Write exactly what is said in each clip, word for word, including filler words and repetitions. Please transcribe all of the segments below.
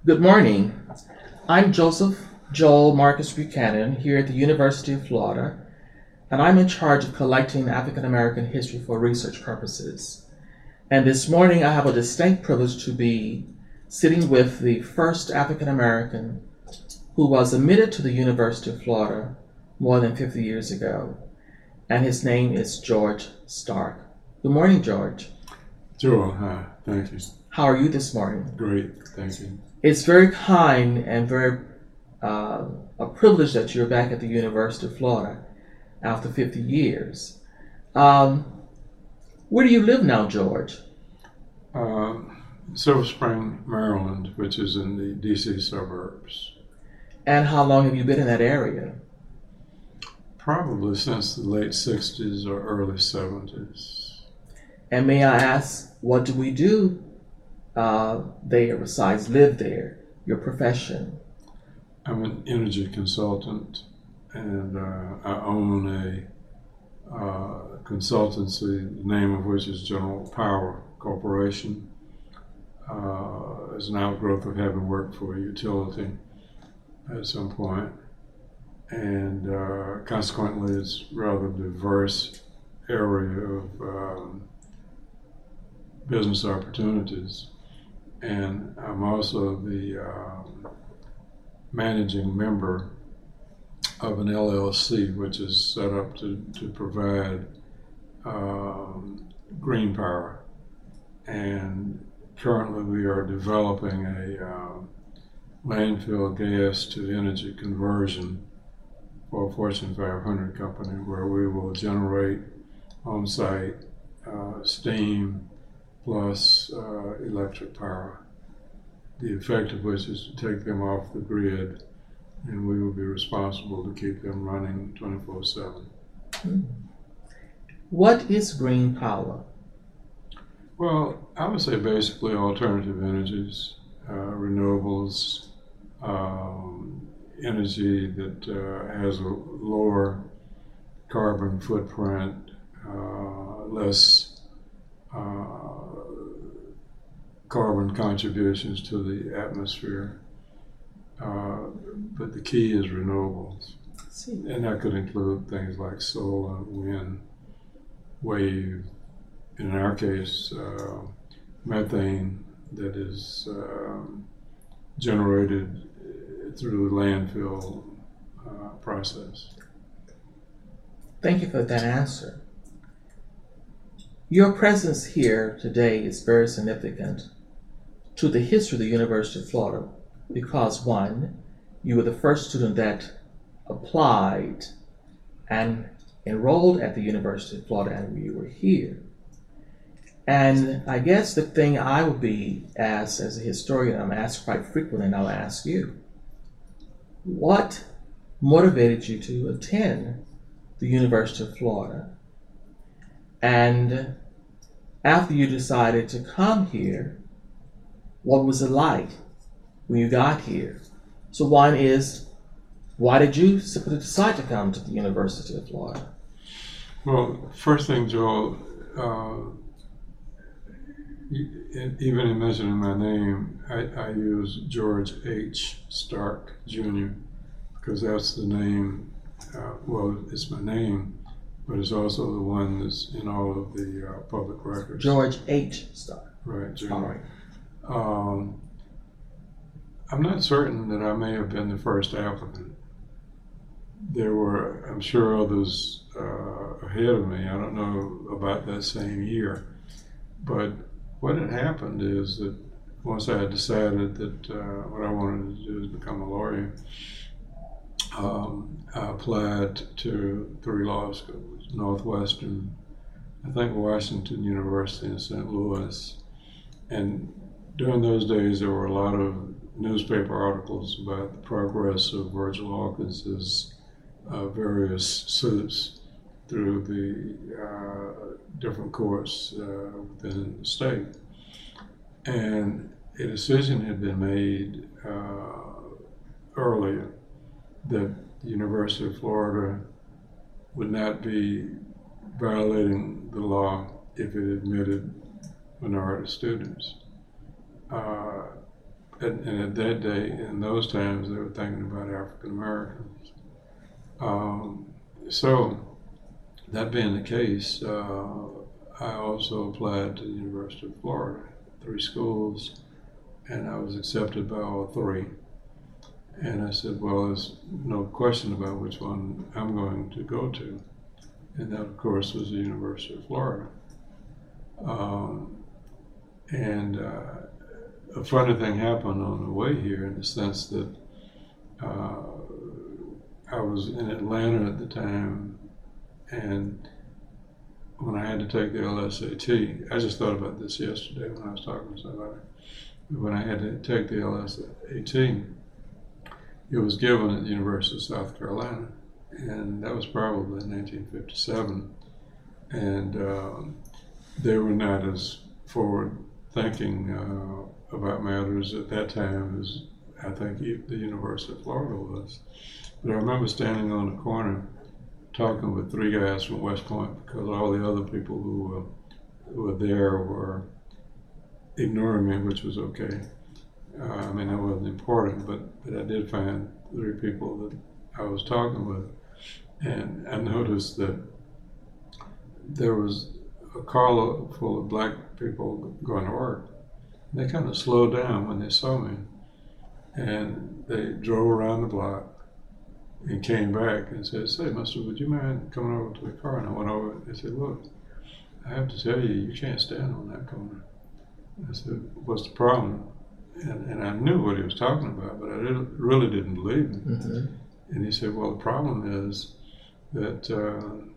Good morning. I'm Joseph Joel Marcus Buchanan here at the University of Florida, and I'm in charge of collecting African American history for research purposes. And this morning I have a distinct privilege to be sitting with the first African American who was admitted to the University of Florida more than fifty years ago, and his name is George Stark. Good morning, George. Joel, hi. Thank you. How are you this morning? Great. Thank you. It's very kind and very uh, a privilege that you're back at the University of Florida after fifty years. Um, where do you live now, George? Uh, Silver Spring, Maryland, which is in the D C suburbs. And how long have you been in that area? Probably since the late sixties or early seventies. And may I ask, what do we do uh, there besides live there, your profession? I'm an energy consultant, and uh, I own a uh, consultancy, the name of which is General Power Corporation. Uh, as an outgrowth of having worked for a utility at some point, and uh, consequently it's a rather diverse area of um, business opportunities. And I'm also the um, managing member of an L L C which is set up to, to provide um, green power. And currently we are developing a um, landfill gas to energy conversion for a Fortune five hundred company where we will generate on-site uh, steam plus uh, electric power, the effect of which is to take them off the grid, and we will be responsible to keep them running twenty-four seven. What is green power? Well, I would say basically alternative energies, uh, renewables, um, energy that uh, has a lower carbon footprint, uh, less uh, carbon contributions to the atmosphere. Uh, but the key is renewables. And that could include things like solar, wind, wave, in our case, uh, methane that is um, generated through the landfill uh, process. Thank you for that answer. Your presence here today is very significant to the history of the University of Florida because, one, you were the first student that applied and enrolled at the University of Florida, and you were here. And I guess the thing I would be asked as a historian, I'm asked quite frequently, and I'll ask you, what motivated you to attend the University of Florida? And after you decided to come here, what was it like when you got here? So one is, why did you simply decide to come to the University of Florida? Well, first thing, Joel, uh, even in mentioning my name, I, I use George H. Stark, Junior, because that's the name, uh, well, it's my name, but it's also the one that's in all of the uh, public records. George H. Stark. Right, Junior. All right. Um, I'm not certain that I may have been the first applicant. There were, I'm sure, others uh, ahead of me. I don't know about that same year. But what had happened is that once I had decided that uh, what I wanted to do is become a lawyer, um, I applied to three law schools, Northwestern, I think Washington University in Saint Louis. And during those days, there were a lot of newspaper articles about the progress of Virgil Hawkins's uh, various suits through the uh, different courts uh, within the state. And a decision had been made uh, earlier that the University of Florida would not be violating the law if it admitted minority students. Uh, and, and at that day, in those times, they were thinking about African Americans. Um, so, that being the case, uh, I also applied to the University of Florida, three schools, and I was accepted by all three. And I said, well, there's no question about which one I'm going to go to. And that, of course, was the University of Florida. Um, and uh, a funny thing happened on the way here, in the sense that uh, I was in Atlanta at the time, and when I had to take the L S A T, I just thought about this yesterday when I was talking to somebody. When I had to take the L S A T, it was given at the University of South Carolina, and that was probably in nineteen fifty-seven. And um, they were not as forward-thinking uh, about matters at that time as I think the University of Florida was. But I remember standing on the corner talking with three guys from West Point, because all the other people who were, who were there were ignoring me, which was okay. Uh, I mean, that wasn't important, but, but I did find three people that I was talking with, and I noticed that there was a car full of black people going to work. They kind of slowed down when they saw me, and they drove around the block and came back and said, "Say, mister, would you mind coming over to the car?" And I went over and they said, "Look, I have to tell you, you can't stand on that corner." I said, "What's the problem?" And, and I knew what he was talking about, but I didn't, really didn't believe him. Mm-hmm. And he said, "Well, the problem is that uh,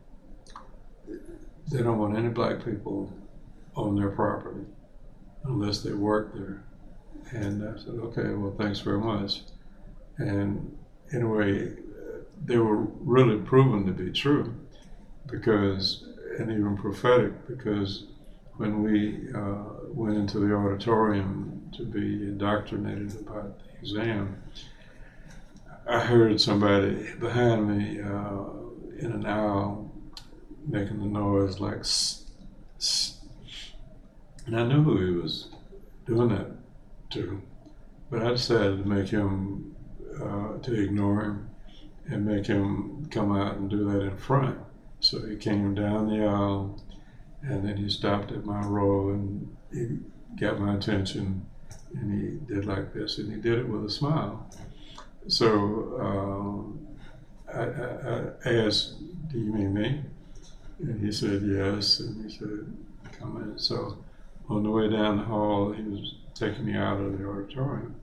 they don't want any black people on their property unless they work there." And I said, "Okay, well, thanks very much." And anyway, they were really proven to be true, because, and even prophetic, because when we uh, went into the auditorium to be indoctrinated about the exam, I heard somebody behind me uh, in an aisle making the noise like "s, s," and I knew who he was doing that to, but I decided to make him, uh, to ignore him and make him come out and do that in front. So he came down the aisle, and then he stopped at my row and he got my attention, and he did like this, and he did it with a smile. So um, I, I, I asked, "Do you mean me?" And he said yes, and he said, "Come in." So on the way down the hall, he was taking me out of the auditorium,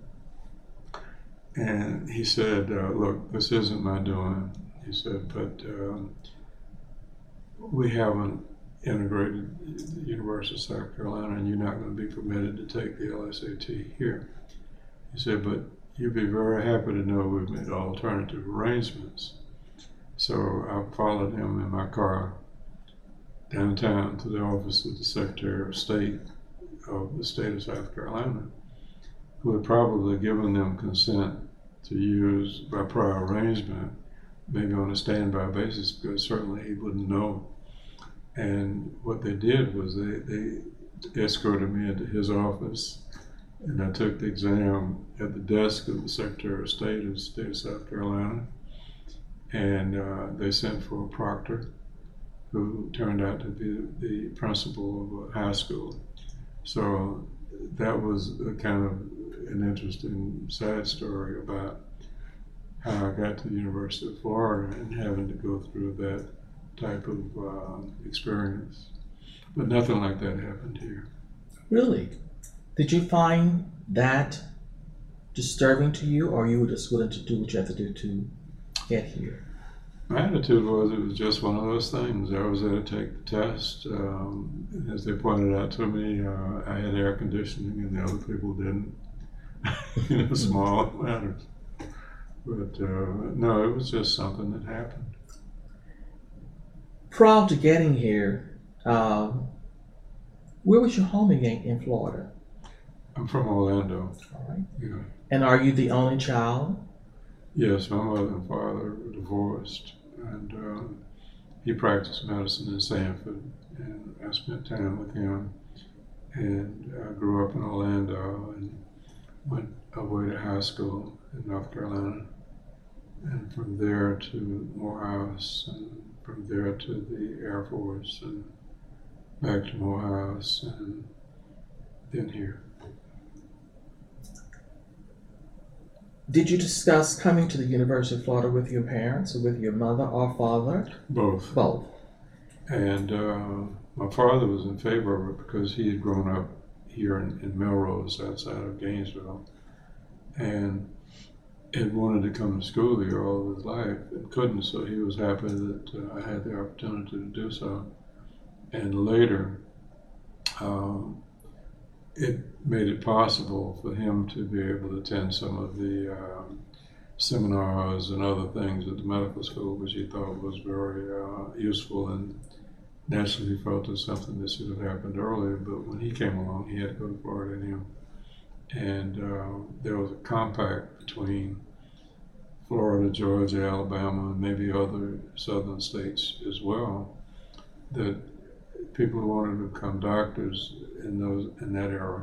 and he said, uh, "Look, this isn't my doing." He said, "But um, we haven't integrated the University of South Carolina, and you're not going to be permitted to take the L S A T here." He said, "But you'd be very happy to know we've made alternative arrangements." So I followed him in my car downtown to the office of the Secretary of State of the state of South Carolina, who had probably given them consent to use by prior arrangement, maybe on a standby basis, because certainly he wouldn't know. And what they did was they, they escorted me into his office, and I took the exam at the desk of the Secretary of State of the state of South Carolina, and uh, they sent for a proctor who turned out to be the principal of a high school. So that was a kind of an interesting side story about how I got to the University of Florida and having to go through that type of uh, experience. But nothing like that happened here. Really? Did you find that disturbing to you, or you were just willing to do what you had to do to get here? My attitude was it was just one of those things. I was there to take the test. Um, and as they pointed out to me, uh, I had air conditioning and the other people didn't. You know, small matters. But uh, no, it was just something that happened. Prior to getting here, um, where was your home again in Florida? I'm from Orlando. All right. Yeah. And are you the only child? Yes, my mother and father were divorced, and uh, he practiced medicine in Sanford, and I spent time with him. And I grew up in Orlando, and went away to high school in North Carolina, and from there to Morehouse, and from there to the Air Force, and back to Morehouse, and then here. Did you discuss coming to the University of Florida with your parents, or with your mother or father? Both. Both. And uh, my father was in favor of it because he had grown up here in, in Melrose, outside of Gainesville, and had wanted to come to school here all of his life and couldn't, so he was happy that uh, I had the opportunity to do so. And later, um, it made it possible for him to be able to attend some of the um, seminars and other things at the medical school, which he thought was very uh, useful, and naturally he felt it was something that should have happened earlier. But when he came along, he had to go to Florida anyway. And uh, there was a compact between Florida, Georgia, Alabama, and maybe other southern states as well, that people who wanted to become doctors in those in that era,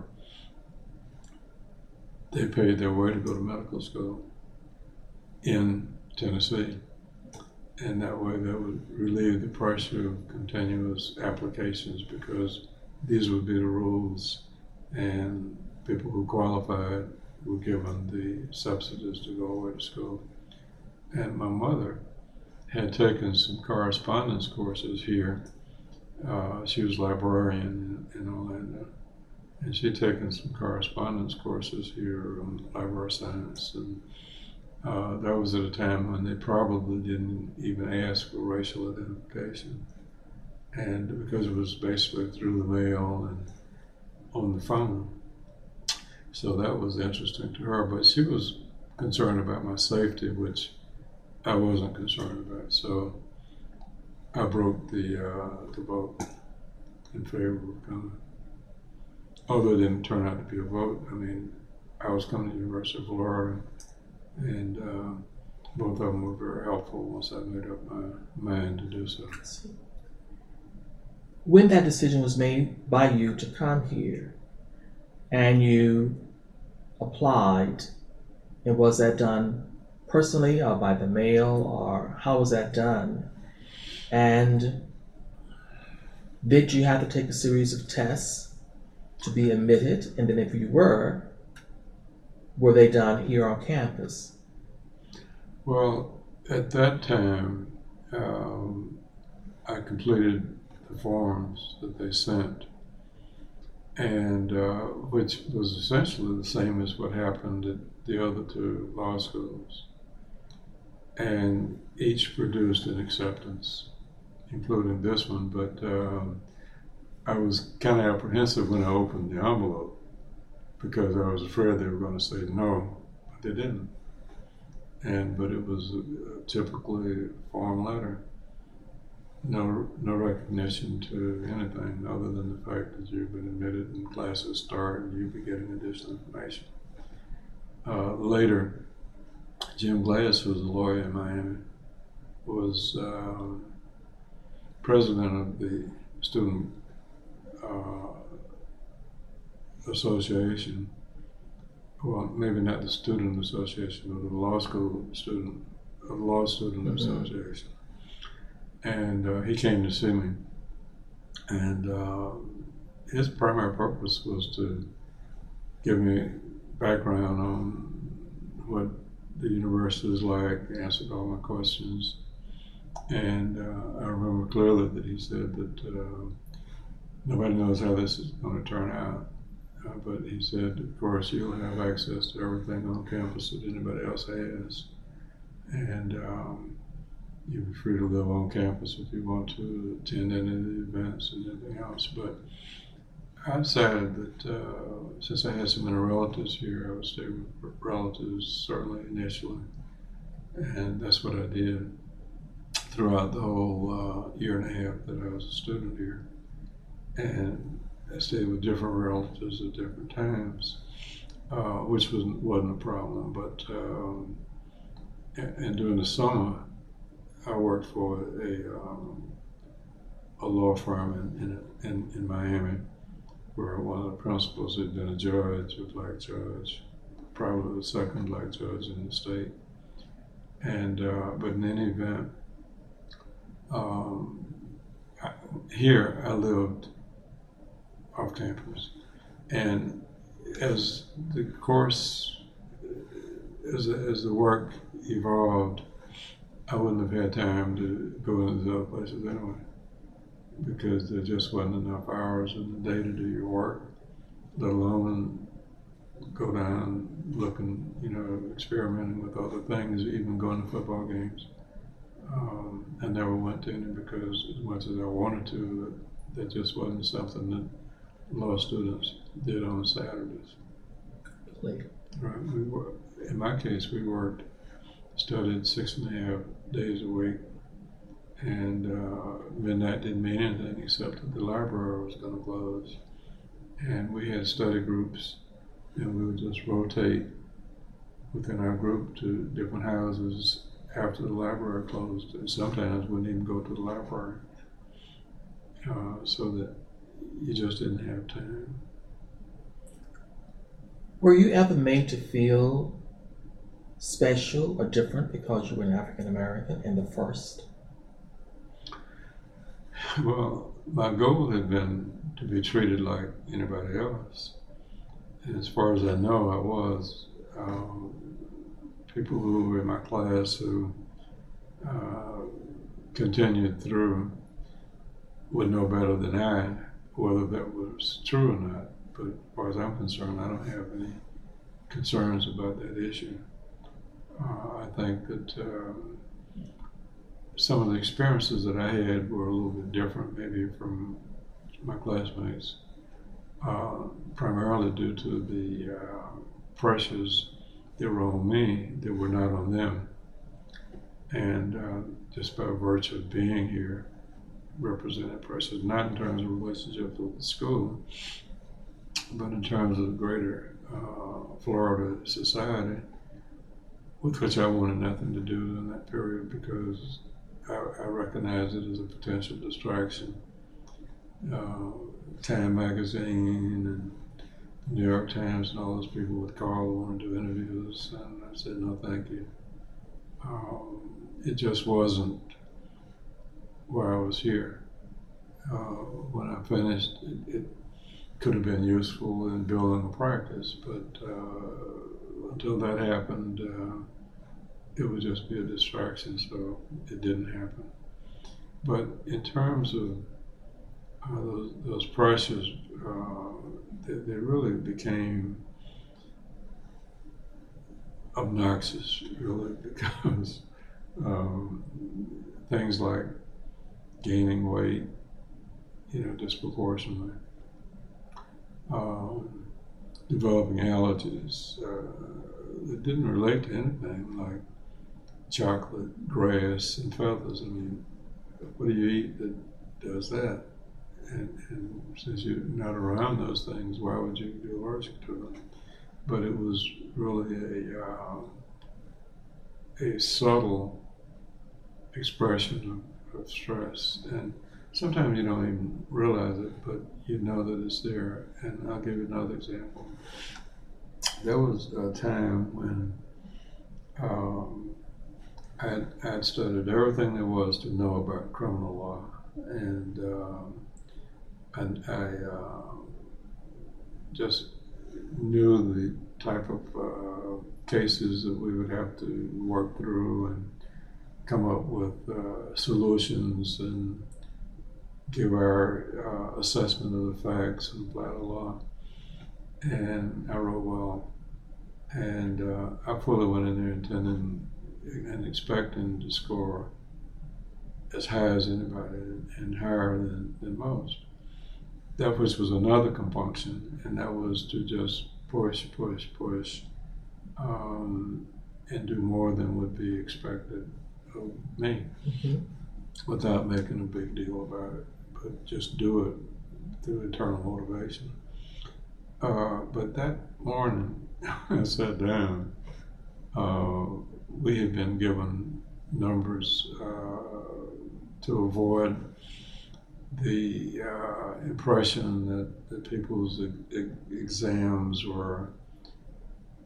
they paid their way to go to medical school in Tennessee. And that way that would relieve the pressure of continuous applications, because these would be the rules, and people who qualified were given the subsidies to go away to school. And my mother had taken some correspondence courses here. Uh, she was a librarian in, in Orlando, and she'd taken some correspondence courses here on library science, and uh, that was at a time when they probably didn't even ask for racial identification, and because it was basically through the mail and on the phone. So that was interesting to her, but she was concerned about my safety, which I wasn't concerned about. So I broke the uh, the vote in favor of coming. Although it didn't turn out to be a vote. I mean, I was coming to the University of Florida, and uh, both of them were very helpful once I made up my mind to do so. When that decision was made by you to come here, and you applied, and was that done personally or by the mail, or how was that done? And did you have to take a series of tests to be admitted? And then if you were, were they done here on campus? Well, at that time, um, I completed the forms that they sent, and uh, which was essentially the same as what happened at the other two law schools. And each produced an acceptance, including this one, but um, I was kind of apprehensive when I opened the envelope, because I was afraid they were going to say no, but they didn't. And but it was a, a typically form letter, no no recognition to anything other than the fact that you've been admitted and classes start and you'll be getting additional information. Uh, later, Jim Glass, who was a lawyer in Miami, was uh, president of the student uh, association. Well, maybe not the student association, but the law school student, uh, law student mm-hmm. association. And uh, he came to see me, and uh, his primary purpose was to give me background on what the university is like, answered all my questions. And uh, I remember clearly that he said that uh, nobody knows how this is going to turn out. Uh, but he said, of course, you'll have access to everything on campus that anybody else has. And um, you'll be free to live on campus if you want to, attend any of the events and anything else. But I decided that uh, since I had so many relatives here, I would stay with relatives, certainly initially. And that's what I did throughout the whole uh, year and a half that I was a student here. And I stayed with different relatives at different times, uh, which was, wasn't a problem. But um, and, and during the summer, I worked for a um, a law firm in, in in in Miami, where one of the principals had been a judge, a black judge, probably the second black judge in the state. And uh, but in any event, um, I, here I lived off campus, and as the course, as as the work evolved, I wouldn't have had time to go into the other places anyway, because there just wasn't enough hours in the day to do your work, let alone go down looking, you know, experimenting with other things, even going to football games. Um, I never went to any because as much as I wanted to, that just wasn't something that law students did on Saturdays. Later. Right. We were, in my case, we worked, studied six and a half days a week, and uh, midnight didn't mean anything except that the library was going to close. And we had study groups, and we would just rotate within our group to different houses after the library closed, and sometimes we wouldn't even go to the library, uh, so that you just didn't have time. Were you ever made to feel special or different because you were an African American in the first? Well, my goal had been to be treated like anybody else. And as far as I know, I was. Um, people who were in my class who uh, continued through would know better than I whether that was true or not. But as far as I'm concerned, I don't have any concerns about that issue. Uh, I think that um, some of the experiences that I had were a little bit different, maybe from my classmates, uh, primarily due to the uh, pressures that were on me that were not on them. And uh, just by virtue of being here, represented pressures, not in terms of relationships with the school, but in terms of the greater uh, Florida society, with which I wanted nothing to do in that period because I, I recognized it as a potential distraction. Uh, Time magazine and New York Times and all those people would call and want to do interviews, and I said, no, thank you. Um, it just wasn't where I was here. Uh, when I finished, it, it could have been useful in building a practice, but uh, until that happened, uh, it would just be a distraction, so it didn't happen. But in terms of uh, those, those pressures, uh, they, they really became obnoxious, really, because um, things like gaining weight, you know, disproportionately, um, developing allergies uh, that didn't relate to anything, like chocolate, grass, and feathers. I mean, what do you eat that does that? And, and since you're not around those things, why would you be allergic to them? But it was really a uh, a subtle expression of, of stress, and sometimes you don't even realize it, but you know that it's there. And I'll give you another example. There was a time when um, I'd, I'd studied everything there was to know about criminal law, and um, and I uh, just knew the type of uh, cases that we would have to work through and come up with uh, solutions and give our uh, assessment of the facts and apply the law. And I wrote well. And uh, I fully went in there intending and expecting to score as high as anybody and higher than, than most. That which was another compunction, and that was to just push, push, push, um, and do more than would be expected of me, mm-hmm. without making a big deal about it, but just do it through internal motivation. Uh, but that morning, I sat down. Uh, we had been given numbers uh, to avoid the uh, impression that, that people's e- exams were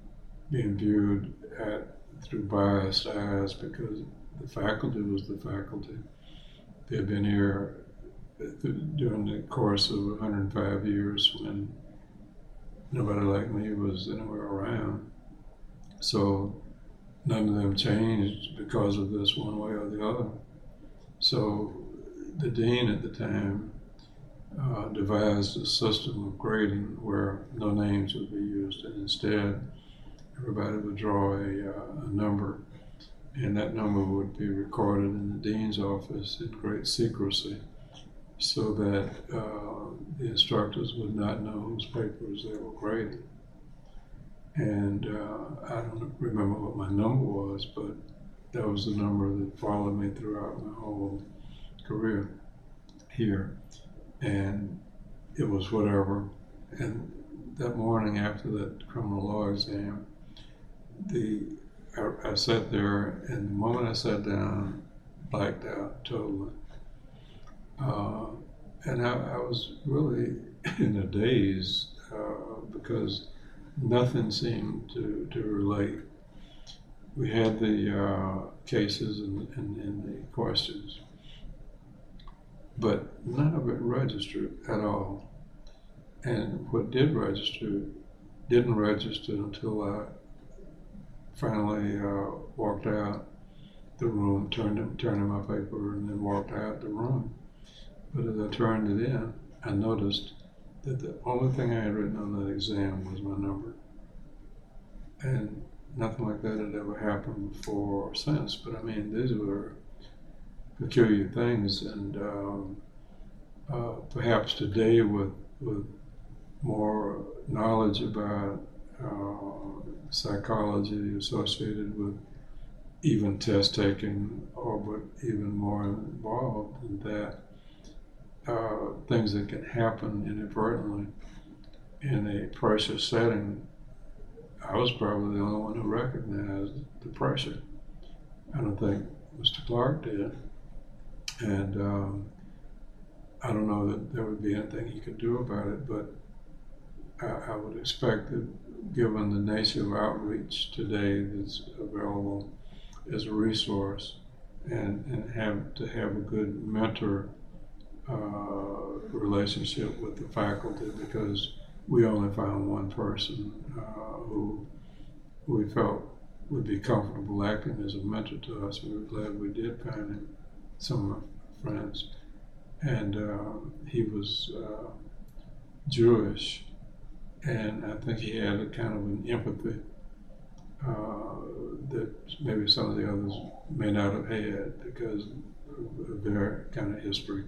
being viewed at through biased eyes because the faculty was the faculty. They had been here during the course of one hundred five years when nobody like me was anywhere around. So none of them changed because of this one way or the other. So the dean at the time uh, devised a system of grading where no names would be used, and instead everybody would draw a, uh, a number, and that number would be recorded in the dean's office in great secrecy so that uh, the instructors would not know whose papers they were grading. And uh, I don't remember what my number was, but that was the number that followed me throughout my whole career here. And it was whatever. And that morning after that criminal law exam, the I, I sat there, and the moment I sat down, blacked out totally. Uh, and I, I was really in a daze uh, because nothing seemed to, to relate. We had the uh, cases and, and, and the questions, but none of it registered at all. And what did register didn't register until I finally uh, walked out the room, turned in, turned in my paper, and then walked out the room. But as I turned it in, I noticed that the only thing I had written on that exam was my number. And nothing like that had ever happened before or since. But I mean, these were peculiar things, and um, uh, perhaps today with with more knowledge about uh, psychology associated with even test taking, or but even more involved in that, uh, things that can happen inadvertently in a pressure setting. I was probably the only one who recognized the pressure. I don't think Mister Clark did. And um, I don't know that there would be anything he could do about it, but I, I would expect that given the nature of outreach today that's available as a resource, and, and have to have a good mentor uh, relationship with the faculty, because we only found one person uh, who we felt would be comfortable acting as a mentor to us. We were glad we did find him, some of my friends. And uh, he was uh, Jewish, and I think he had a kind of an empathy uh, that maybe some of the others may not have had because of their kind of history.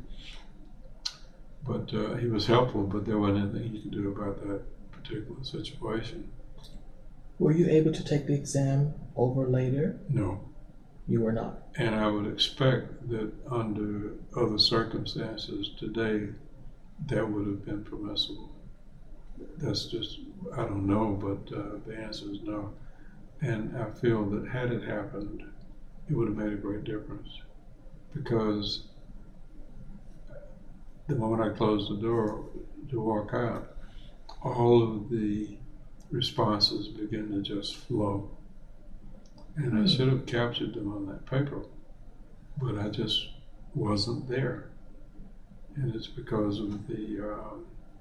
But uh, he was helpful, but there wasn't anything he could do about that particular situation. Were you able to take the exam over later? No. You were not. And I would expect that under other circumstances today, that would have been permissible. That's just, I don't know, but uh, the answer is no. And I feel that had it happened, it would have made a great difference, because the moment I closed the door to walk out, all of the responses began to just flow. And I should have captured them on that paper, but I just wasn't there. And it's because of the uh,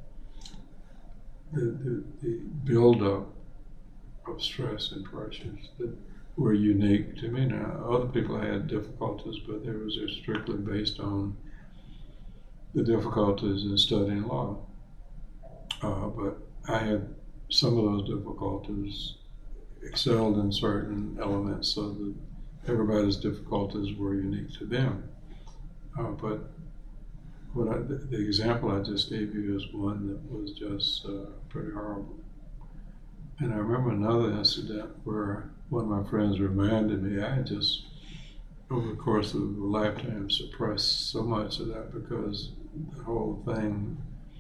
the, the, the build-up of stress and pressures that were unique to me. Now, other people had difficulties, but they were just strictly based on the difficulties in studying law. Uh, but I had some of those difficulties, excelled in certain elements, so that everybody's difficulties were unique to them. Uh, but what I, the, the example I just gave you is one that was just uh, pretty horrible. And I remember another incident where one of my friends reminded me I had just, over the course of a lifetime, suppressed so much of that because the whole thing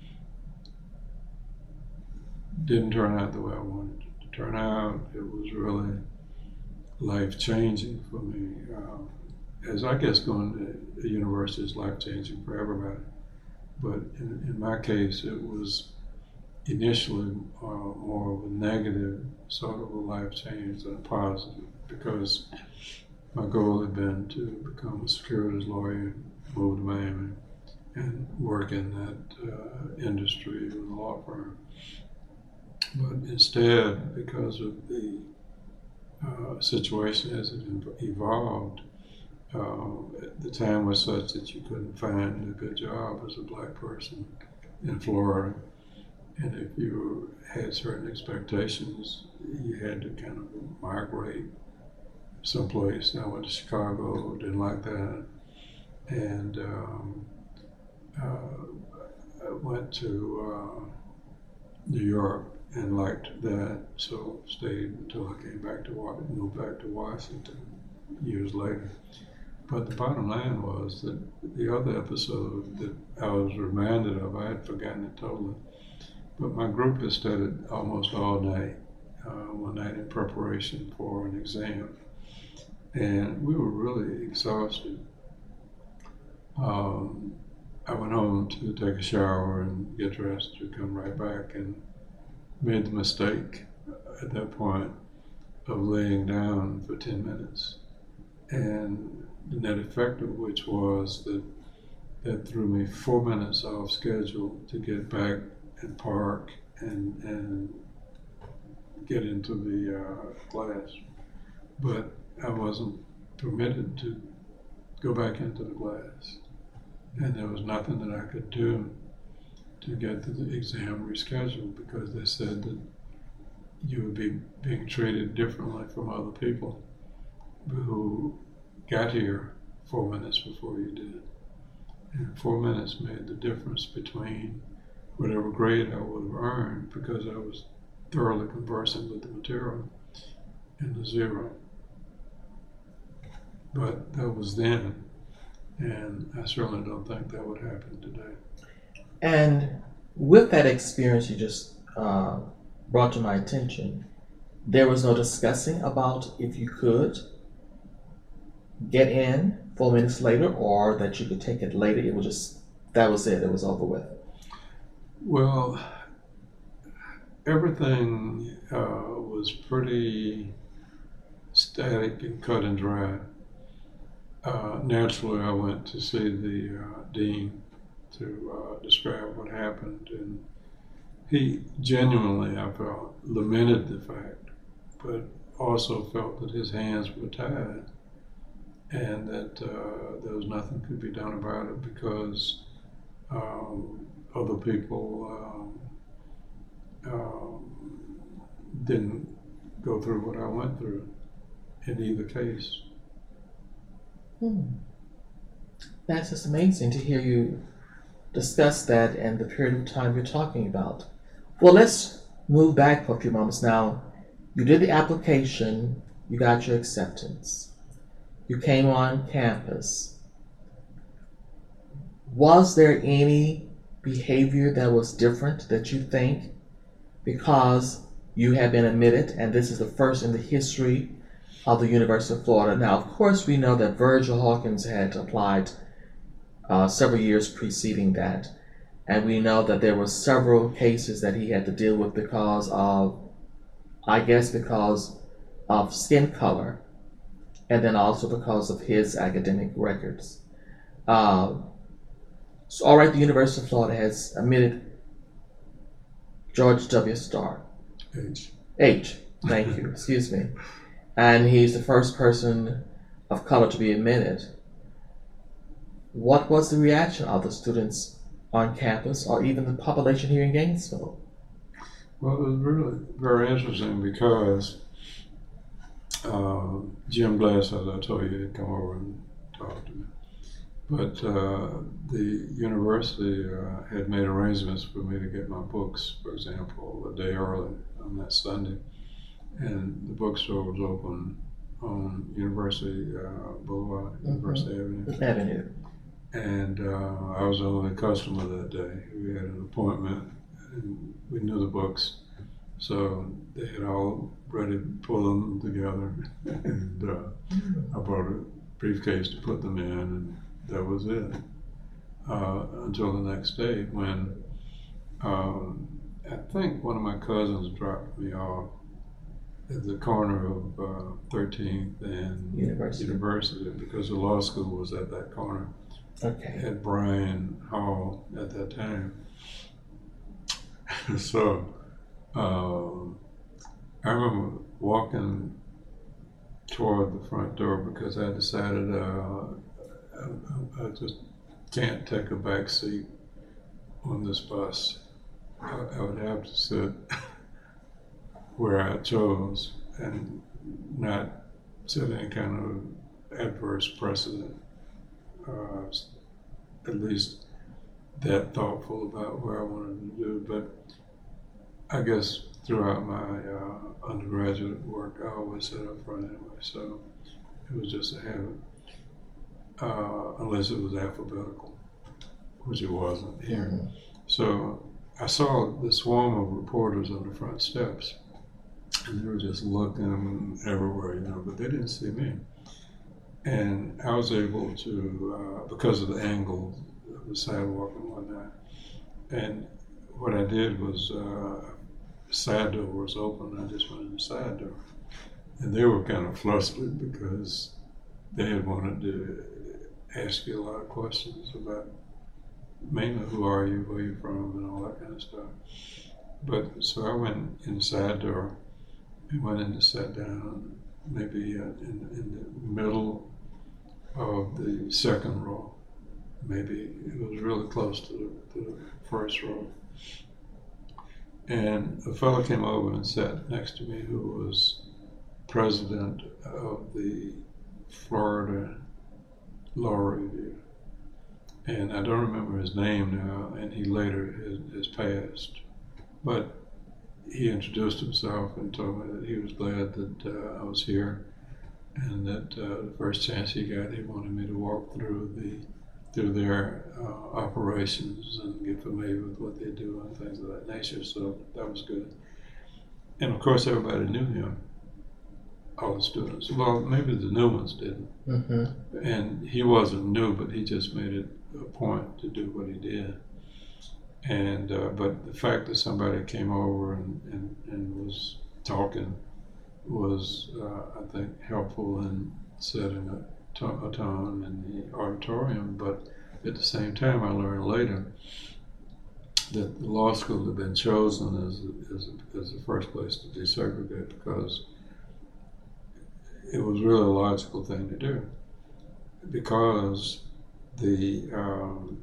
didn't turn out the way I wanted it to turn out. It was really life-changing for me. Uh, as I guess going to a university is life-changing for everybody. But in, in my case, it was initially uh, more of a negative sort of a life change than a positive, because my goal had been to become a securities lawyer, move to Miami, and work in that uh, industry with a law firm. But instead, because of the uh, situation as it evolved, uh, the time was such that you couldn't find a good job as a black person in Florida. And if you had certain expectations, you had to kind of migrate someplace. I went to Chicago, didn't like that. And um, uh, I went to uh, New York and liked that, so stayed until I came back to Washington, moved back to Washington years later. But the bottom line was that the other episode that I was reminded of, I had forgotten it totally, but my group had studied almost all night, uh, one night in preparation for an exam, and we were really exhausted. Um, I went home to take a shower and get dressed to come right back, and made the mistake at that point of laying down for ten minutes. And the net effect of which was that that threw me four minutes off schedule to get back and park and and get into the uh, class. But I wasn't permitted to go back into the class. And there was nothing that I could do to get the exam rescheduled, because they said that you would be being treated differently from other people who got here four minutes before you did. And four minutes made the difference between whatever grade I would have earned, because I was thoroughly conversant with the material, and the zero. But that was then, and I certainly don't think that would happen today. And with that experience you just uh, brought to my attention, there was no discussing about if you could get in four minutes later, or that you could take it later. It was just, that was it, it was over with. Well, everything uh, was pretty static and cut and dry. Uh, naturally, I went to see the uh, dean to uh, describe what happened, and he genuinely, I felt, lamented the fact, but also felt that his hands were tied, and that uh, there was nothing could be done about it, because um, other people um, um, didn't go through what I went through in either case. Hmm. That's just amazing to hear you discuss that and the period of time you're talking about. Well, let's move back for a few moments now. You did the application, you got your acceptance. You came on campus. Was there any behavior that was different that you think, because you have been admitted and this is the first in the history of the University of Florida? Now, of course, we know that Virgil Hawkins had applied uh, several years preceding that, and we know that there were several cases that he had to deal with because of, I guess, because of skin color, and then also because of his academic records. Uh, so, all right, the University of Florida has admitted George W. Starr. H. H, thank you, excuse me. And he's the first person of color to be admitted. What was the reaction of the students on campus, or even the population here in Gainesville? Well, it was really very interesting, because uh, Jim Glass, as I told you, had come over and talked to me. But uh, the university uh, had made arrangements for me to get my books, for example, a day early on that Sunday. And the bookstore was open on University uh, Boulevard, mm-hmm. University Avenue. Avenue. And uh, I was the only customer that day. We had an appointment, and we knew the books, so they had all ready to pull them together. And uh, I brought a briefcase to put them in, and that was it. Uh, until the next day, when um, I think one of my cousins dropped me off at the corner of uh, thirteenth and University. University because the law school was at that corner. Okay. At Bryan Hall at that time. So um, I remember walking toward the front door because I decided uh, I, I just can't take a back seat on this bus. I, I would have to sit where I chose and not set any kind of adverse precedent. Uh, at least that thoughtful about what I wanted to do. But I guess throughout my uh, undergraduate work, I always sat up front anyway, so it was just a habit, uh, unless it was alphabetical, which it wasn't here. Mm-hmm. So I saw the swarm of reporters on the front steps, and they were just looking everywhere, you know, but they didn't see me. And I was able to, uh, because of the angle of the sidewalk and whatnot, and what I did was, uh, the side door was open, I just went in the side door. And they were kind of flustered because they had wanted to ask you a lot of questions about mainly who are you, where you from, and all that kind of stuff. But so I went in the side door and went in to sit down, maybe uh, in, in the middle of the second row. Maybe it was really close to the, to the first row. And a fellow came over and sat next to me who was president of the Florida Law Review. And I don't remember his name now, and he later has, has passed. But he introduced himself and told me that he was glad that uh, I was here, and that uh, the first chance he got, he wanted me to walk through the through their uh, operations and get familiar with what they do and things of that nature. So that was good. And of course, everybody knew him, all the students. Well, maybe the new ones didn't. Mm-hmm. And he wasn't new, but he just made it a point to do what he did. And uh, but the fact that somebody came over and, and, and was talking was, uh, I think, helpful in setting a, to- a tone in the auditorium. But at the same time, I learned later that the law school had been chosen as, as, as the first place to desegregate because it was really a logical thing to do. Because the um,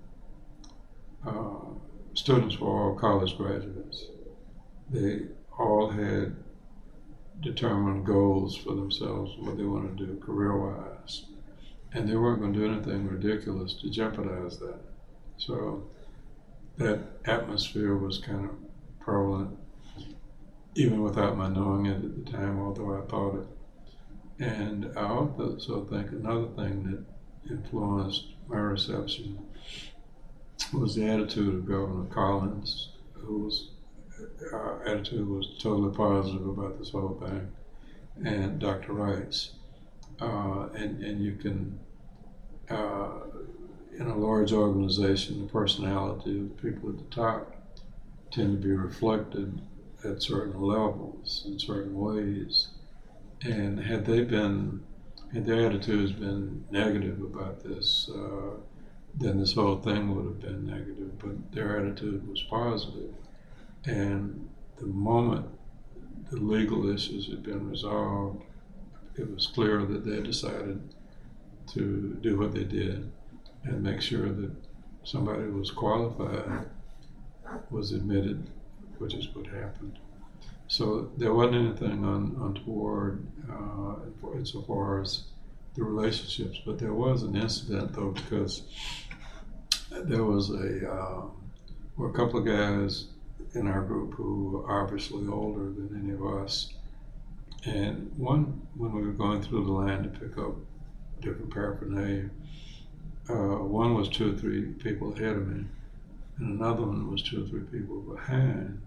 uh, students were all college graduates. They all had determined goals for themselves, what they wanted to do career-wise. And they weren't going to do anything ridiculous to jeopardize that. So that atmosphere was kind of prevalent, even without my knowing it at the time, although I thought it. And I also think another thing that influenced my reception was the attitude of Governor Collins, whose uh, attitude was totally positive about this whole thing, and Doctor Wright's. Uh, and, and you can, uh, in a large organization, the personality of the people at the top tend to be reflected at certain levels in certain ways. And had they been, had their attitudes been negative about this, uh, then this whole thing would have been negative, but their attitude was positive. And the moment the legal issues had been resolved, it was clear that they decided to do what they did and make sure that somebody who was qualified was admitted, which is what happened. So there wasn't anything un, untoward uh, insofar as the relationships, but there was an incident though, because there was a, uh, were a couple of guys in our group who were obviously older than any of us. And one, when we were going through the line to pick up different paraphernalia, uh, one was two or three people ahead of me, and another one was two or three people behind.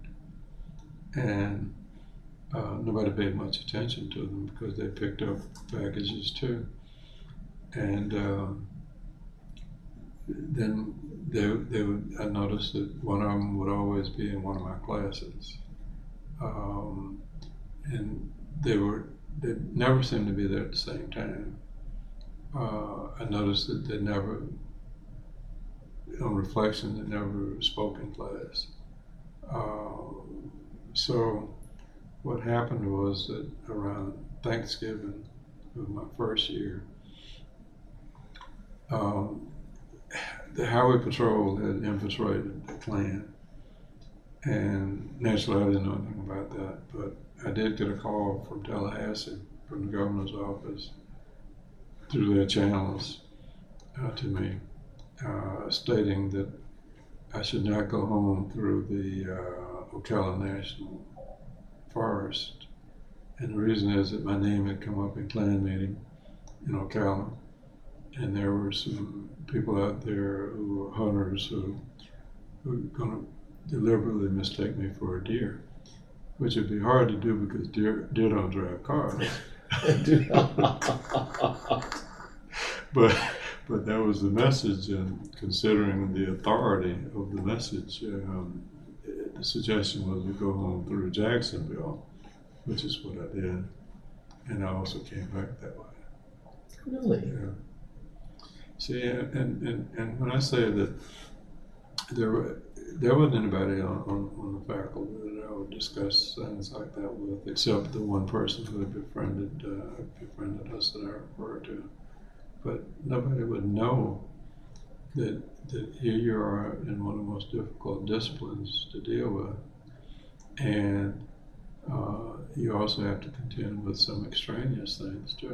And uh, nobody paid much attention to them because they picked up packages too. And uh, then they they would. I noticed that one of them would always be in one of my classes, um, and they were they never seemed to be there at the same time. Uh, I noticed that they never, on reflection, they never spoke in class. Uh, so what happened was that around Thanksgiving of my first year, um, the Highway Patrol had infiltrated the Klan, and naturally I didn't know anything about that, but I did get a call from Tallahassee, from the governor's office, through their channels uh, to me, uh, stating that I should not go home through the uh, Ocala National Forest. And the reason is that my name had come up in Klan meeting in Ocala, and there were some people out there who were hunters who, who were going to deliberately mistake me for a deer, which would be hard to do because deer, deer don't drive cars. but but that was the message, and considering the authority of the message, um, the suggestion was to go home through Jacksonville, which is what I did, and I also came back that way. Really? Yeah. See, and, and, and when I say that there were, there wasn't anybody on, on, on the faculty that I would discuss things like that with, except the one person who had befriended uh, befriended us that I referred to. But nobody would know that that here you are in one of the most difficult disciplines to deal with, and uh, you also have to contend with some extraneous things too.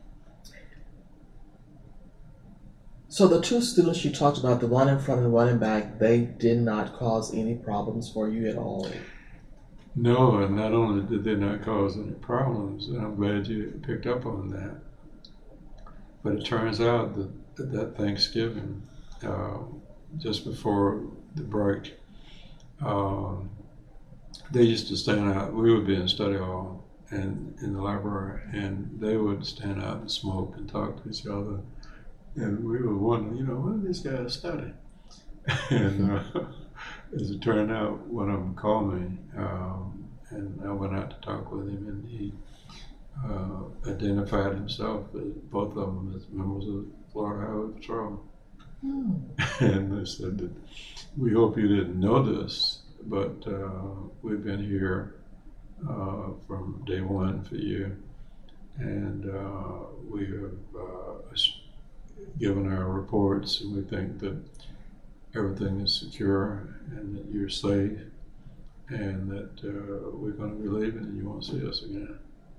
So the two students you talked about, the one in front and the one in back, they did not cause any problems for you at all? No, and not only did they not cause any problems, and I'm glad you picked up on that, but it turns out that that Thanksgiving, uh, just before the break, um, they used to stand out. We would be in study hall and in the library, and they would stand out and smoke and talk to each other. And we were wondering, you know, what do these guys study? and uh, as it turned out, one of them called me, um, and I went out to talk with him, and he uh, identified himself, as both of them, as members of the Florida Highway Patrol. Hmm. And they said that, we hope you didn't know this, but uh, we've been here uh, from day one for you, and uh, we have uh, given our reports, and we think that everything is secure and that you're safe, and that uh, we're going to be leaving and you won't see us again.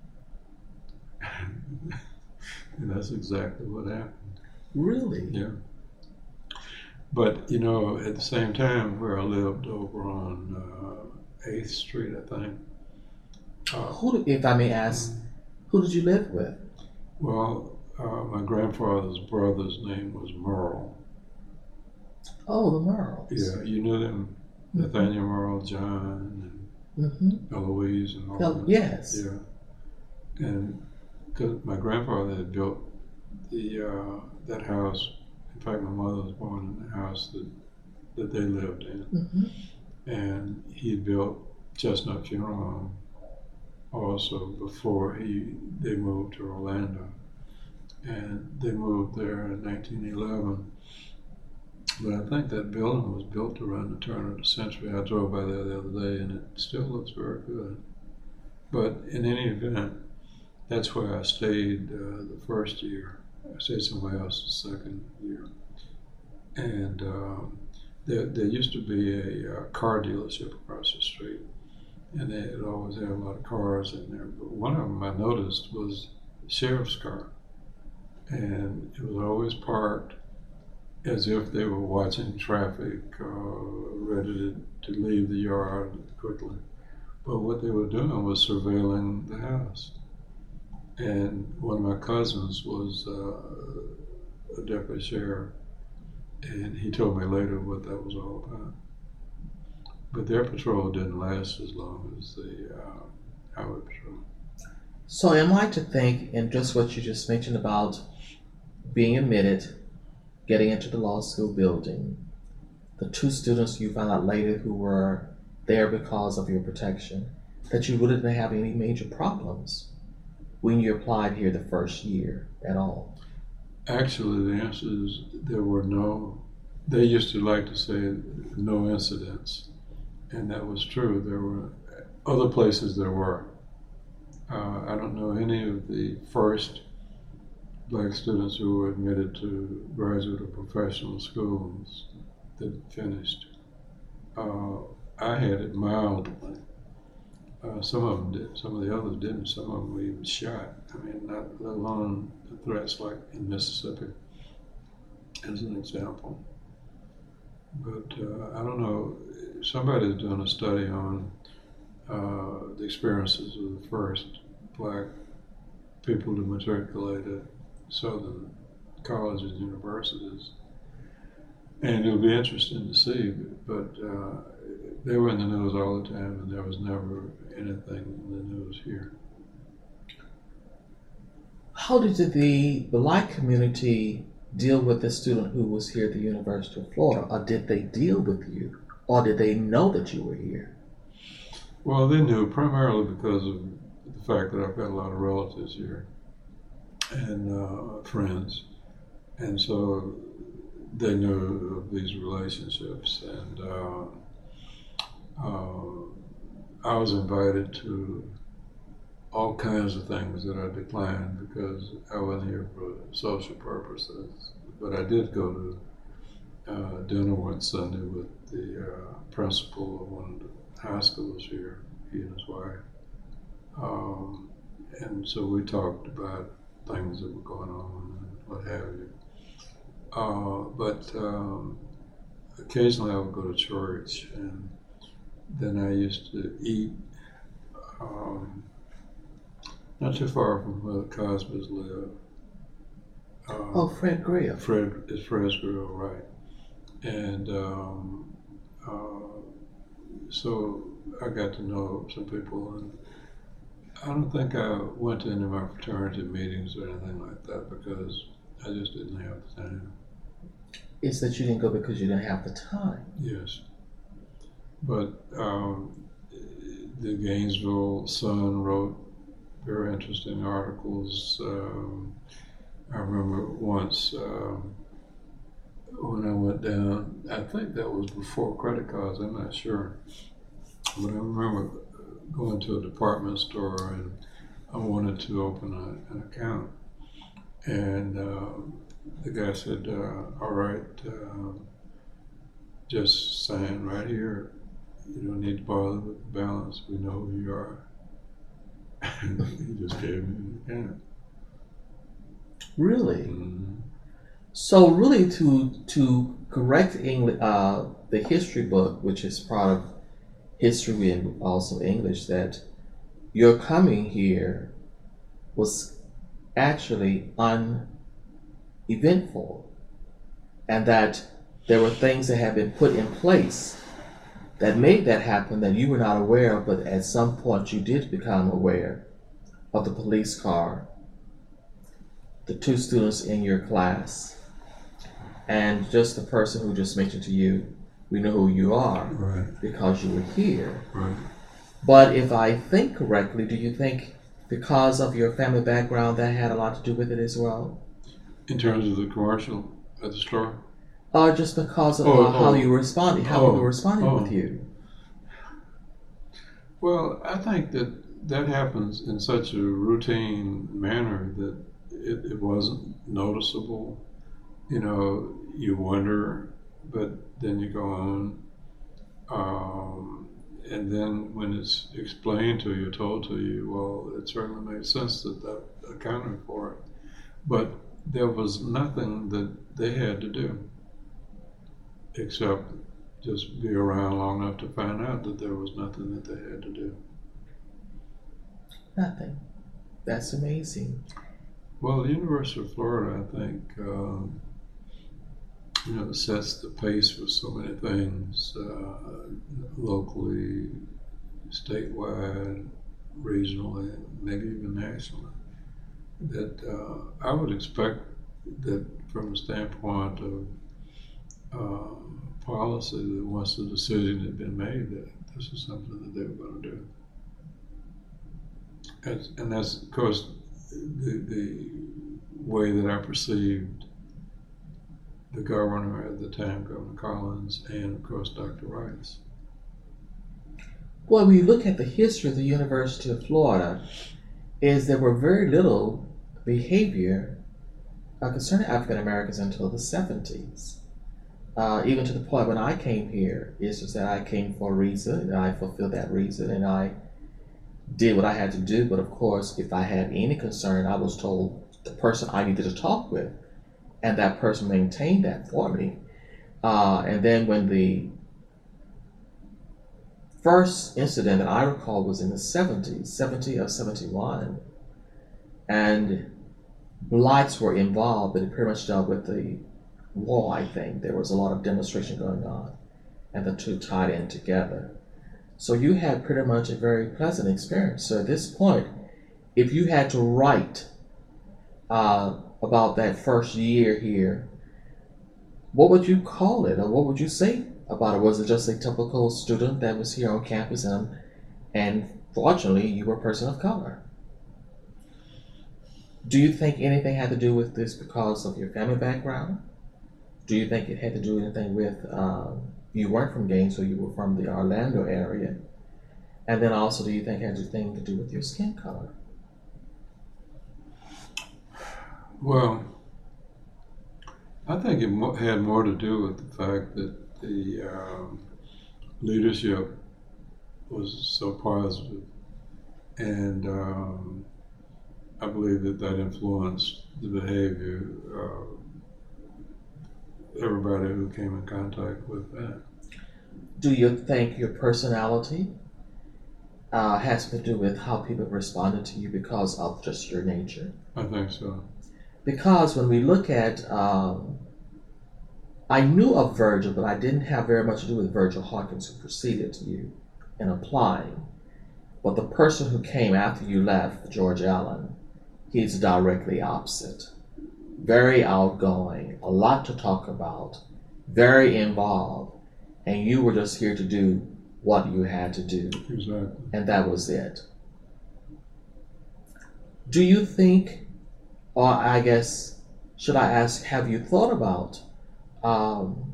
And that's exactly what happened. Really? Yeah. But, you know, at the same time, where I lived over on uh, eighth Street, I think. Uh, who, if I may ask, um, who did you live with? Well, uh, my grandfather's brother's name was Merle. Oh, the Merles. Yeah, you knew them, mm-hmm. Nathaniel Merle, John, and mm-hmm. Eloise, and all oh, that. Yes. Yeah. And because my grandfather had built the uh, that house. In fact, my mother was born in the house that, that they lived in. Mm-hmm. And he built Chestnut Funeral Home also before he they moved to Orlando. And they moved there in nineteen eleven. But I think that building was built around the turn of the century. I drove by there the other day, and it still looks very good. But in any event, that's where I stayed uh, the first year. I stayed somewhere else the second year. And um, there, there used to be a, a car dealership across the street, and they had always had a lot of cars in there. But one of them I noticed was the sheriff's car, and it was always parked as if they were watching traffic, uh, ready to, to leave the yard quickly. But what they were doing was surveilling the house. And one of my cousins was uh, a deputy sheriff, and he told me later what that was all about. But their patrol didn't last as long as the uh, highway patrol. So am I to think, in just what you just mentioned about being admitted, getting into the law school building, the two students you found out later who were there because of your protection, that you really didn't have any major problems when you applied here the first year at all? Actually, the answer is there were no, they used to like to say no incidents, and that was true. There were other places there were. Uh, I don't know any of the first black students who were admitted to graduate or professional schools that finished. Uh, I had it mildly. Uh, some of them did. Some of the others didn't. Some of them were even shot. I mean, not let alone the threats like in Mississippi, as an example. But uh, I don't know. Somebody's doing a study on uh, the experiences of the first black people to matriculate at Southern colleges and universities, and it'll be interesting to see. But uh, they were in the news all the time, and there was never anything in the news here. How did the black community deal with the student who was here at the University of Florida, or did they deal with you, or did they know that you were here? Well, they knew primarily because of the fact that I've got a lot of relatives here and uh, friends, and so they knew of these relationships. And uh, uh, I was invited to all kinds of things that I declined because I wasn't here for social purposes. But I did go to uh, dinner one Sunday with the uh, principal of one of the high schools here, he and his wife. Um, and so we talked about things that were going on and what have you. Uh, but um, occasionally I would go to church, and then I used to eat um, not too far from where the Cosbys live. Uh, Oh, Fred Grill. Fred is Fred's Grill, right? And um, uh, so I got to know some people, and I don't think I went to any of my fraternity meetings or anything like that because I just didn't have the time. It's that you didn't go because you didn't have the time. Yes. But um, the Gainesville Sun wrote very interesting articles. Um, I remember once um, when I went down, I think that was before credit cards, I'm not sure. But I remember going to a department store and I wanted to open a, an account. And uh, the guy said, uh, all right, uh, just sign right here. You don't need to bother with the balance. We know who you are. And he just gave me an account. Really? Mm-hmm. So really to to correct English, uh, the history book, which is part of history and also English, that your coming here was actually uneventful, and that there were things that had been put in place that made that happen that you were not aware of, but at some point you did become aware of the police car, the two students in your class, and just the person who just mentioned to you, we know who you are, Right. because you were here. Right. But if I think correctly, do you think because of your family background that had a lot to do with it as well? In terms of the commercial at the store? Or just because of Oh, uh, how oh. you were responding, how Oh, we were responding oh. with you? Well, I think that that happens in such a routine manner that it, it wasn't noticeable. You know, you wonder, but then you go on. Um, and then when it's explained to you, told to you, well, it certainly makes sense that that accounted for it. But there was nothing that they had to do except just be around long enough to find out that there was nothing that they had to do. Nothing. That's amazing. Well, the University of Florida, I think, um, you know, sets the pace for so many things, uh, locally, statewide, regionally, maybe even nationally, that uh, I would expect that from the standpoint of uh, policy that once the decision had been made that this is something that they were going to do. And, and that's, of course, the, the way that I perceived the governor at the time, Governor Collins, and of course Doctor Rice. Well, when you look at the history of the University of Florida, is there were very little behavior uh, concerning African Americans until the seventies. Uh, even to the point when I came here, it's just that I came for a reason, and I fulfilled that reason, and I did what I had to do. But of course, if I had any concern, I was told the person I needed to talk with, and that person maintained that for me. Uh, and then when the first incident that I recall was in the seventies, seventy or seventy-one, and blacks were involved, but it pretty much dealt with the war, I think. There was a lot of demonstration going on, and the two tied in together. So you had pretty much a very pleasant experience. So at this point, if you had to write uh, about that first year here, what would you call it, or what would you say about it? Was it just a typical student that was here on campus, and and fortunately you were a person of color? Do you think anything had to do with this because of your family background? Do you think it had to do anything with um, you weren't from Gainesville, you were from the Orlando area? And then also, do you think it had anything to do with your skin color? Well, I think it mo- had more to do with the fact that the um, leadership was so positive, and um, I believe that that influenced the behavior of everybody who came in contact with that. Do you think your personality uh, has to do with how people responded to you because of just your nature? I think so. Because when we look at, um, I knew of Virgil, but I didn't have very much to do with Virgil Hawkins, who preceded you in applying. But the person who came after you left, George Allen, he's directly opposite. Very outgoing, a lot to talk about, very involved, and you were just here to do what you had to do. Exactly. And that was it. Do you think, or I guess, should I ask, have you thought about, um,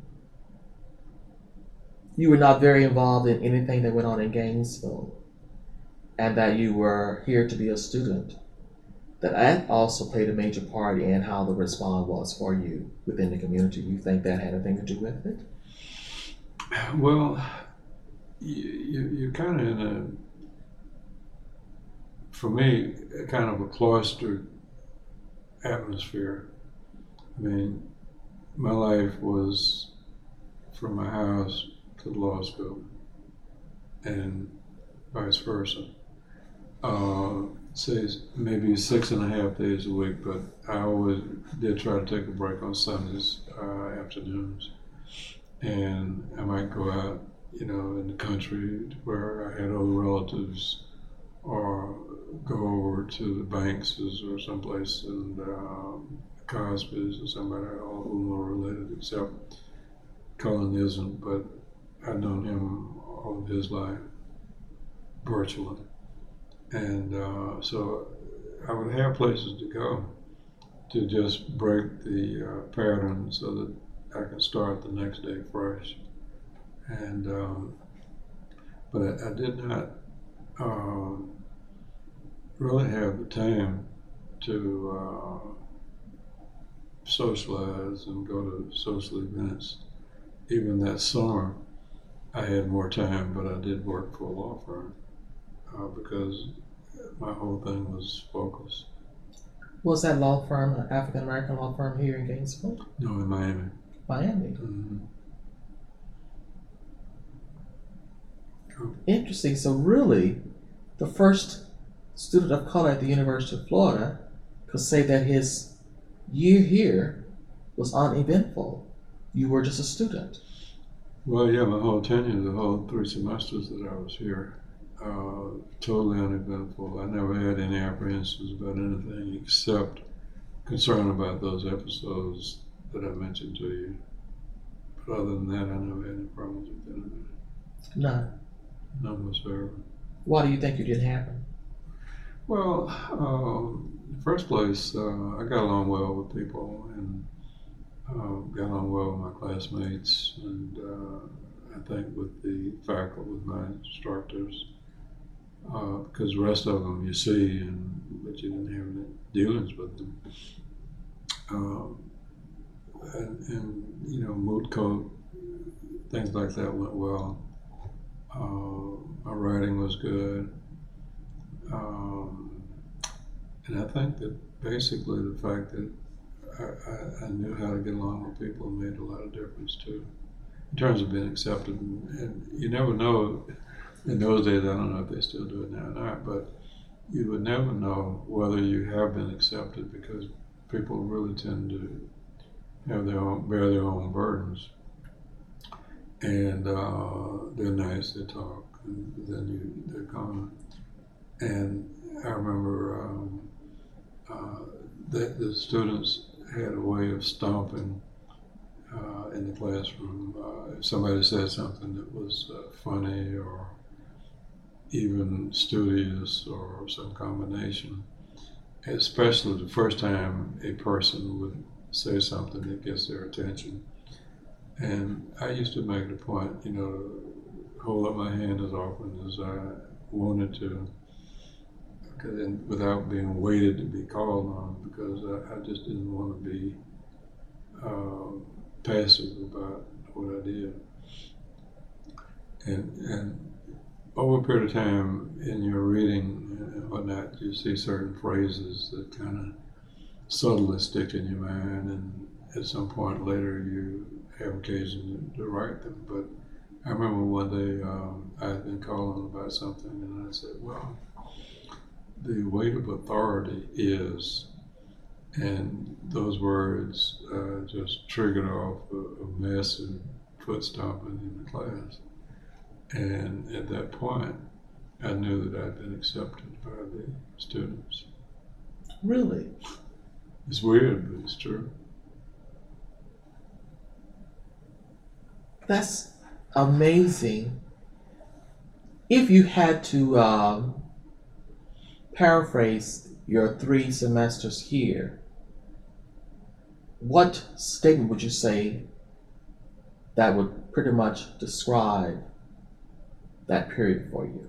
you were not very involved in anything that went on in Gainesville, and that you were here to be a student, that that also played a major part in how the response was for you within the community? You think that had anything to do with it? Well, you, you, you're kind of in a, for me, a kind of a cloistered atmosphere. I mean, my life was from my house to the law school, and vice versa. Uh, say maybe six and a half days a week, but I always did try to take a break on Sundays uh, afternoons, and I might go out, you know, in the country where I had other relatives, or go over to the Bankses or someplace, and um, Cosby's or somebody, all who were related except Cullen isn't, but I'd known him all of his life virtually. And uh, so I would have places to go to just break the uh, pattern so that I can start the next day fresh. And um, but I, I did not um, really have the time to uh, socialize and go to social events. Even that summer, I had more time, but I did work for a law firm. Uh, because my whole thing was focused. Was that law firm an African American law firm here in Gainesville? No, in Miami. Miami. Mm-hmm. Cool. Interesting. So really, the first student of color at the University of Florida could say that his year here was uneventful. You were just a student. Well, yeah, my whole tenure, the whole three semesters that I was here, Uh, totally uneventful. I never had any apprehensions about anything except concern about those episodes that I mentioned to you. But other than that, I never had any problems with the internet. None. None whatsoever. Why do you think you didn't have them? Well, um, in the first place, uh, I got along well with people and uh, got along well with my classmates, and uh, I think with the faculty, with my instructors, uh, because the rest of them you see, and but you didn't have any dealings with them. Um, and, and you know, moot court, things like that went well. Uh, my writing was good. Um, and I think that basically the fact that I, I, I knew how to get along with people made a lot of difference too, in terms of being accepted. And, and you never know, in those days, I don't know if they still do it now or not, but you would never know whether you have been accepted because people really tend to have their own, bear their own burdens. And uh, they're nice, they talk, and then you, they're gone. And I remember um, uh, that the students had a way of stomping uh, in the classroom. Uh, if somebody said something that was uh, funny or even studious or some combination, especially the first time a person would say something that gets their attention. And I used to make it a point, you know, to hold up my hand as often as I wanted to, and without being waited to be called on, because I, I just didn't want to be uh, passive about what I did. And and over a period of time in your reading and whatnot, you see certain phrases that kind of subtly stick in your mind, and at some point later you have occasion to, to write them. But I remember one day um, I had been called about something, and I said, well, the weight of authority is, and those words uh, just triggered off a, a massive foot stomping in the class. And at that point, I knew that I'd been accepted by the students. Really? It's weird, but it's true. That's amazing. If you had to um, paraphrase your three semesters here, what statement would you say that would pretty much describe that period for you?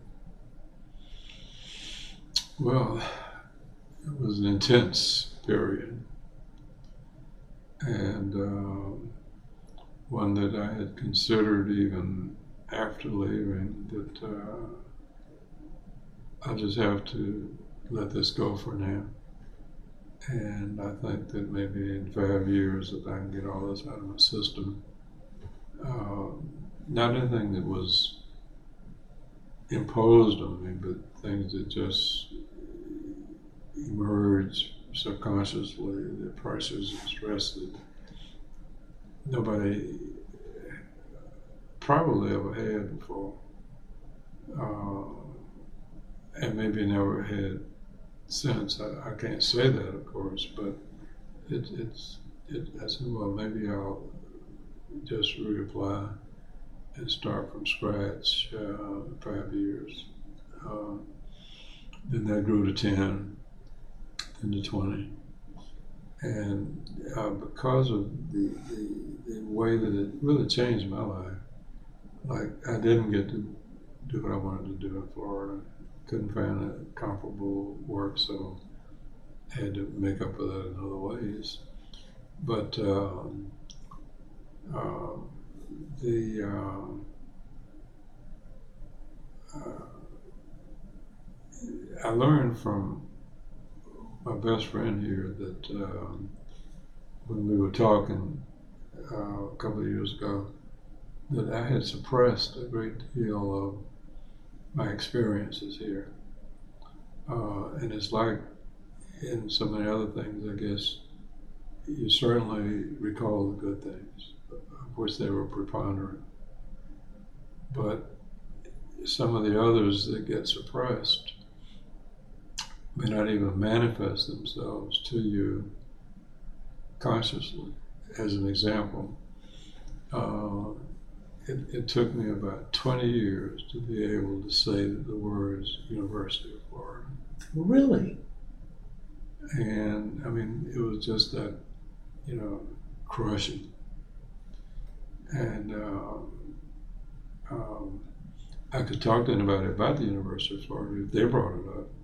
Well, it was an intense period, and um, one that I had considered even after leaving, that uh, I just have to let this go for now. And I think that maybe in five years that I can get all this out of my system. Uh, not anything that was imposed on me, but things that just emerge subconsciously, the pressures and stress that nobody probably ever had before, uh, and maybe never had since. I, I can't say that, of course, but it, it's. It, I said, well, maybe I'll just reapply and start from scratch. Uh, five years. Uh, then that grew to ten, then to twenty. And uh, because of the, the, the way that it really changed my life, like I didn't get to do what I wanted to do in Florida. Couldn't find a comparable work, so I had to make up for that in other ways. But um, uh, the uh, uh, I learned from my best friend here that um, when we were talking uh, a couple of years ago, that I had suppressed a great deal of my experiences here. Uh, and it's like in so many other things, I guess, you certainly recall the good things, of which they were preponderant. But some of the others that get suppressed may not even manifest themselves to you consciously. As an example, uh, it, it took me about twenty years to be able to say the words University of Florida. Really? And I mean, it was just that, you know, crushing. And uh, um, I could talk to anybody about the University of Florida if they brought it up,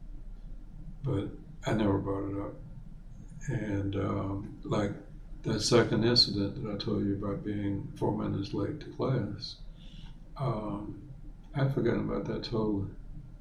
but I never brought it up. And um, like that second incident that I told you about being four minutes late to class, um, I'd forgotten about that totally.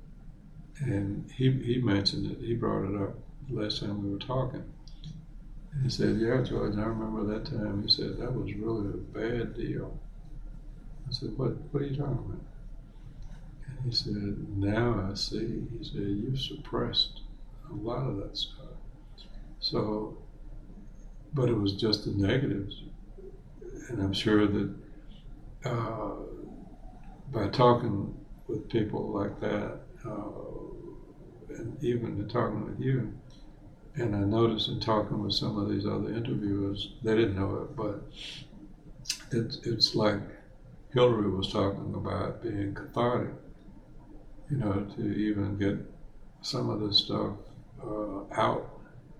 And he, he mentioned it, he brought it up the last time we were talking. And he said, yeah, George, I remember that time. He said, that was really a bad deal. I said, what, what are you talking about? And he said, now I see. He said, you've suppressed a lot of that stuff. So, but it was just the negatives. And I'm sure that uh, by talking with people like that, uh, and even in talking with you, and I noticed in talking with some of these other interviewers, they didn't know it, but it's, it's like Hillary was talking about being cathartic, you know, to even get some of this stuff uh, out.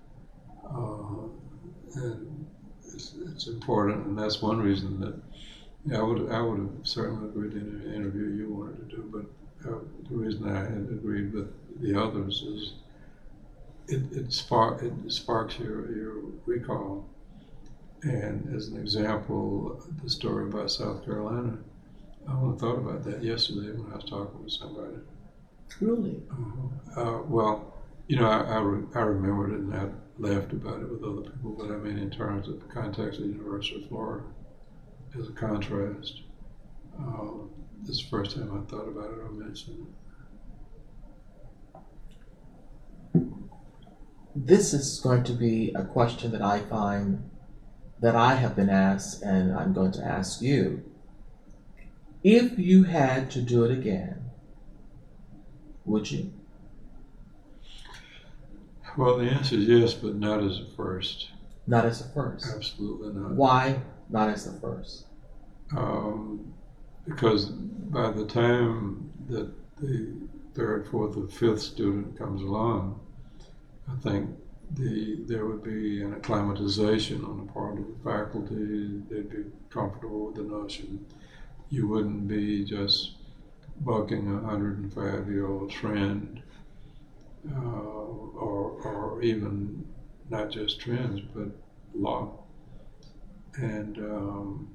Uh, and it's, it's important, and that's one reason that yeah, I would I would have certainly agreed to the interview you wanted to do, but uh, the reason I had agreed with the others is it it spark it sparks your your recall. And as an example, the story about South Carolina, I only thought about that yesterday when I was talking with somebody. Really? Uh, uh, well, you know, I I, re- I remembered it and I laughed about it with other people, but I mean in terms of the context of the University of Florida, as a contrast, um, this is the first time I thought about it or mentioned it. This is going to be a question that I find that I have been asked, and I'm going to ask you. If you had to do it again, would you? Well, the answer is yes, but not as a first. Not as a first? Absolutely not. Why not as the first? Um, because by the time that the third, fourth, or fifth student comes along, I think the there would be an acclimatization on the part of the faculty. They'd be comfortable with the notion. You wouldn't be just bucking a hundred and five year old trend, uh, or or even not just trends, but law. And um,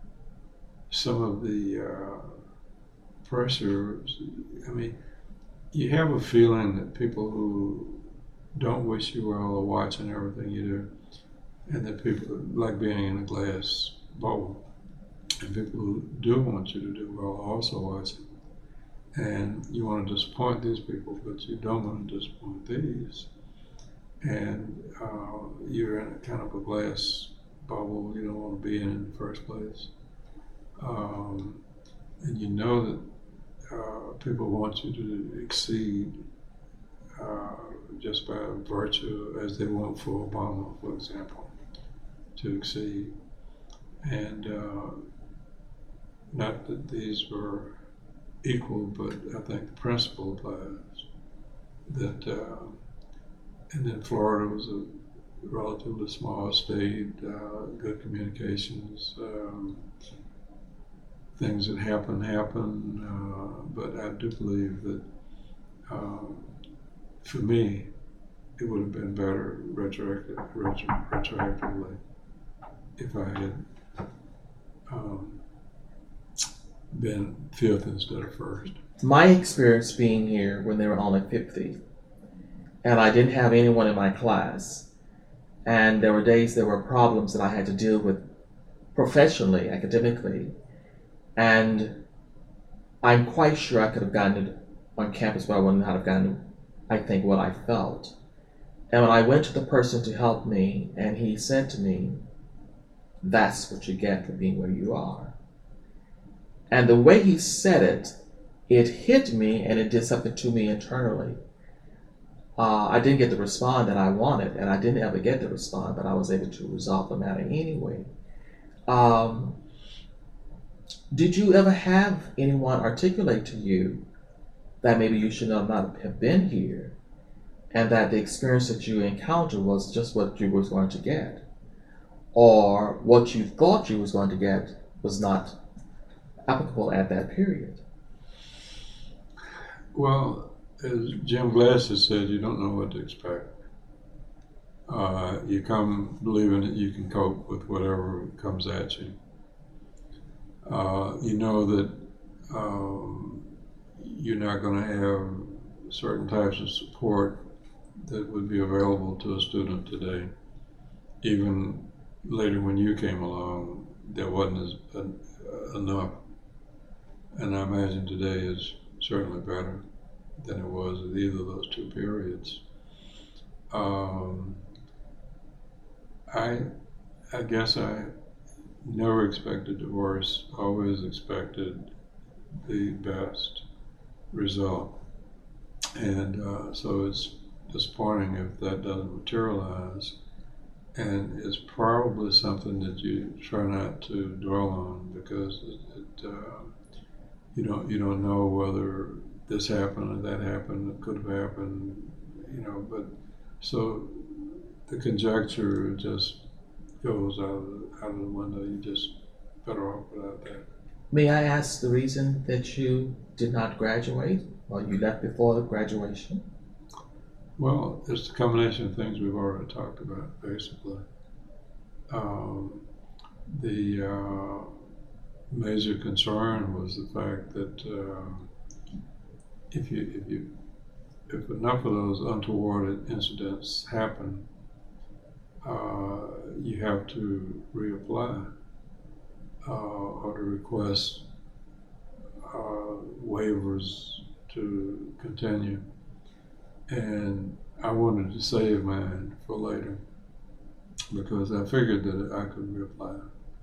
some of the uh, pressures, I mean, you have a feeling that people who don't wish you well are watching everything you do, and that people like being in a glass bubble, and people who do want you to do well are also watching. And you want to disappoint these people, but you don't want to disappoint these. And uh, you're in a kind of a glass bubble you don't want to be in in the first place. Um, and you know that uh, people want you to exceed uh, just by virtue, as they want for Obama, for example, to exceed. And uh, not that these were equal, but I think the principle applies. That, uh, and then Florida was a relatively small state, uh, good communications, um, things that happen, happen, uh, but I do believe that um, for me, it would have been better retroactive, retro, retroactively if I had um, been fifth instead of first. My experience being here when they were only fifty, and I didn't have anyone in my class, and there were days there were problems that I had to deal with professionally, academically, and I'm quite sure I could have gotten it on campus, but I wouldn't have gotten, I think, what I felt. And when I went to the person to help me, and he said to me, "That's what you get for being where you are." And the way he said it, it hit me and it did something to me internally. Uh, I didn't get the response that I wanted, and I didn't ever get the response, but I was able to resolve the matter anyway. Um, Did you ever have anyone articulate to you that maybe you should not have been here, and that the experience that you encountered was just what you was going to get, or what you thought you was going to get was not applicable at that period? Well, as Jim Glass has said, you don't know what to expect. Uh, you come believing that you can cope with whatever comes at you. Uh, you know that um, you're not going to have certain types of support that would be available to a student today. Even later when you came along, there wasn't as, uh, enough. And I imagine today is certainly better than it was at either of those two periods. Um, I, I guess I never expected the worst, always expected the best result. And uh, so it's disappointing if that doesn't materialize. And it's probably something that you try not to dwell on, because it, it, uh, you don't you don't know whether this happened or that happened, it could have happened, you know. But so the conjecture just goes out of the, out of the window. You just better off without that. May I ask the reason that you did not graduate, or you left before the graduation? Well, it's a combination of things we've already talked about, basically. Um, the uh, major concern was the fact that uh, if you if you if enough of those untoward incidents happen, uh, you have to reapply uh, or to request uh, waivers to continue. And I wanted to save mine for later, because I figured that I could reapply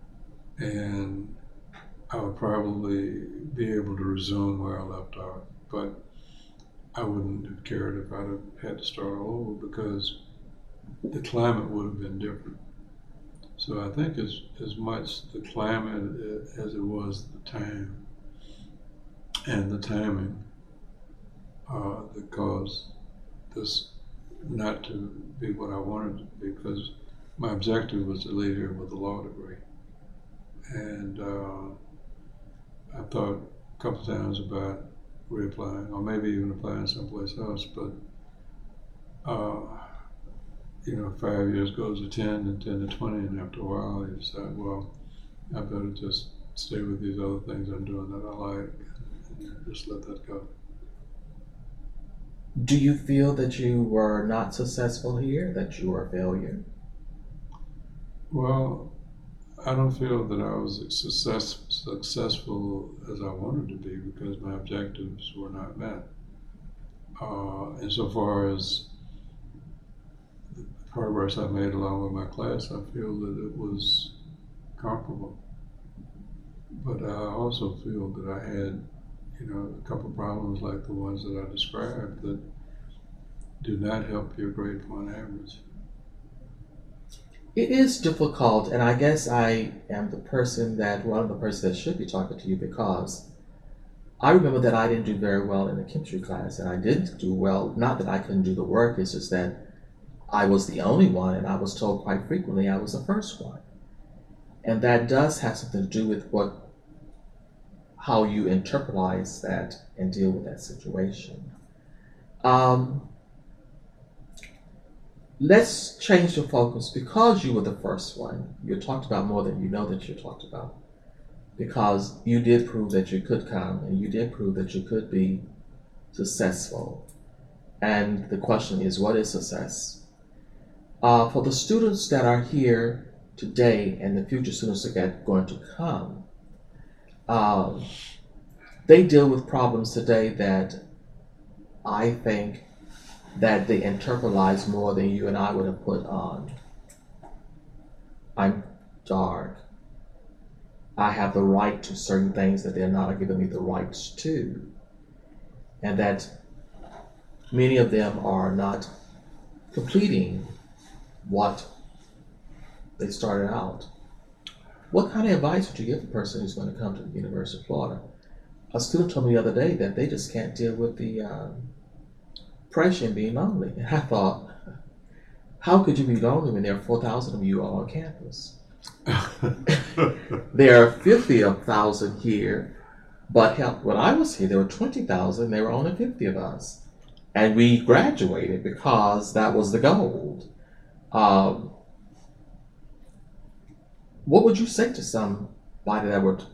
and I would probably be able to resume where I left off. But I wouldn't have cared if I'd have had to start all over, because the climate would have been different. So I think as, as much the climate as it was the time and the timing uh, that caused this not to be what I wanted it to be, because my objective was to leave here with a law degree. And uh, I thought a couple times about reapplying, or maybe even applying someplace else, but uh, you know, five years goes to ten, and ten to twenty, and after a while you decide, well, I better just stay with these other things I'm doing that I like, and just let that go. Do you feel that you were not successful here, that you were a failure? Well, I don't feel that I was as success, successful as I wanted to be, because my objectives were not met. Uh, insofar as the progress I made along with my class, I feel that it was comparable. But I also feel that I had, you know, a couple of problems like the ones that I described that do not help your grade point average. It is difficult, and I guess I am the person that, one of the persons that should be talking to you, because I remember that I didn't do very well in the chemistry class, and I didn't do well, not that I couldn't do the work, it's just that I was the only one, and I was told quite frequently I was the first one. And that does have something to do with what how you internalize that and deal with that situation. Um, let's change the focus. Because you were the first one, you're talked about more than you know that you're talked about. Because you did prove that you could come, and you did prove that you could be successful. And the question is, what is success? Uh, for the students that are here today and the future students that are going to come, Um, they deal with problems today that I think that they internalize more than you and I would have put on. I'm dark. I have the right to certain things that they're not giving me the rights to. And that many of them are not completing what they started out. What kind of advice would you give a person who's going to come to the University of Florida? A student told me the other day that they just can't deal with the um, pressure and being lonely. And I thought, how could you be lonely when there are four thousand of you all on campus? There are fifty thousand here, but hell, when I was here, there were twenty thousand, there were only fifty of us. And we graduated because that was the goal. Um, what would you say to somebody that would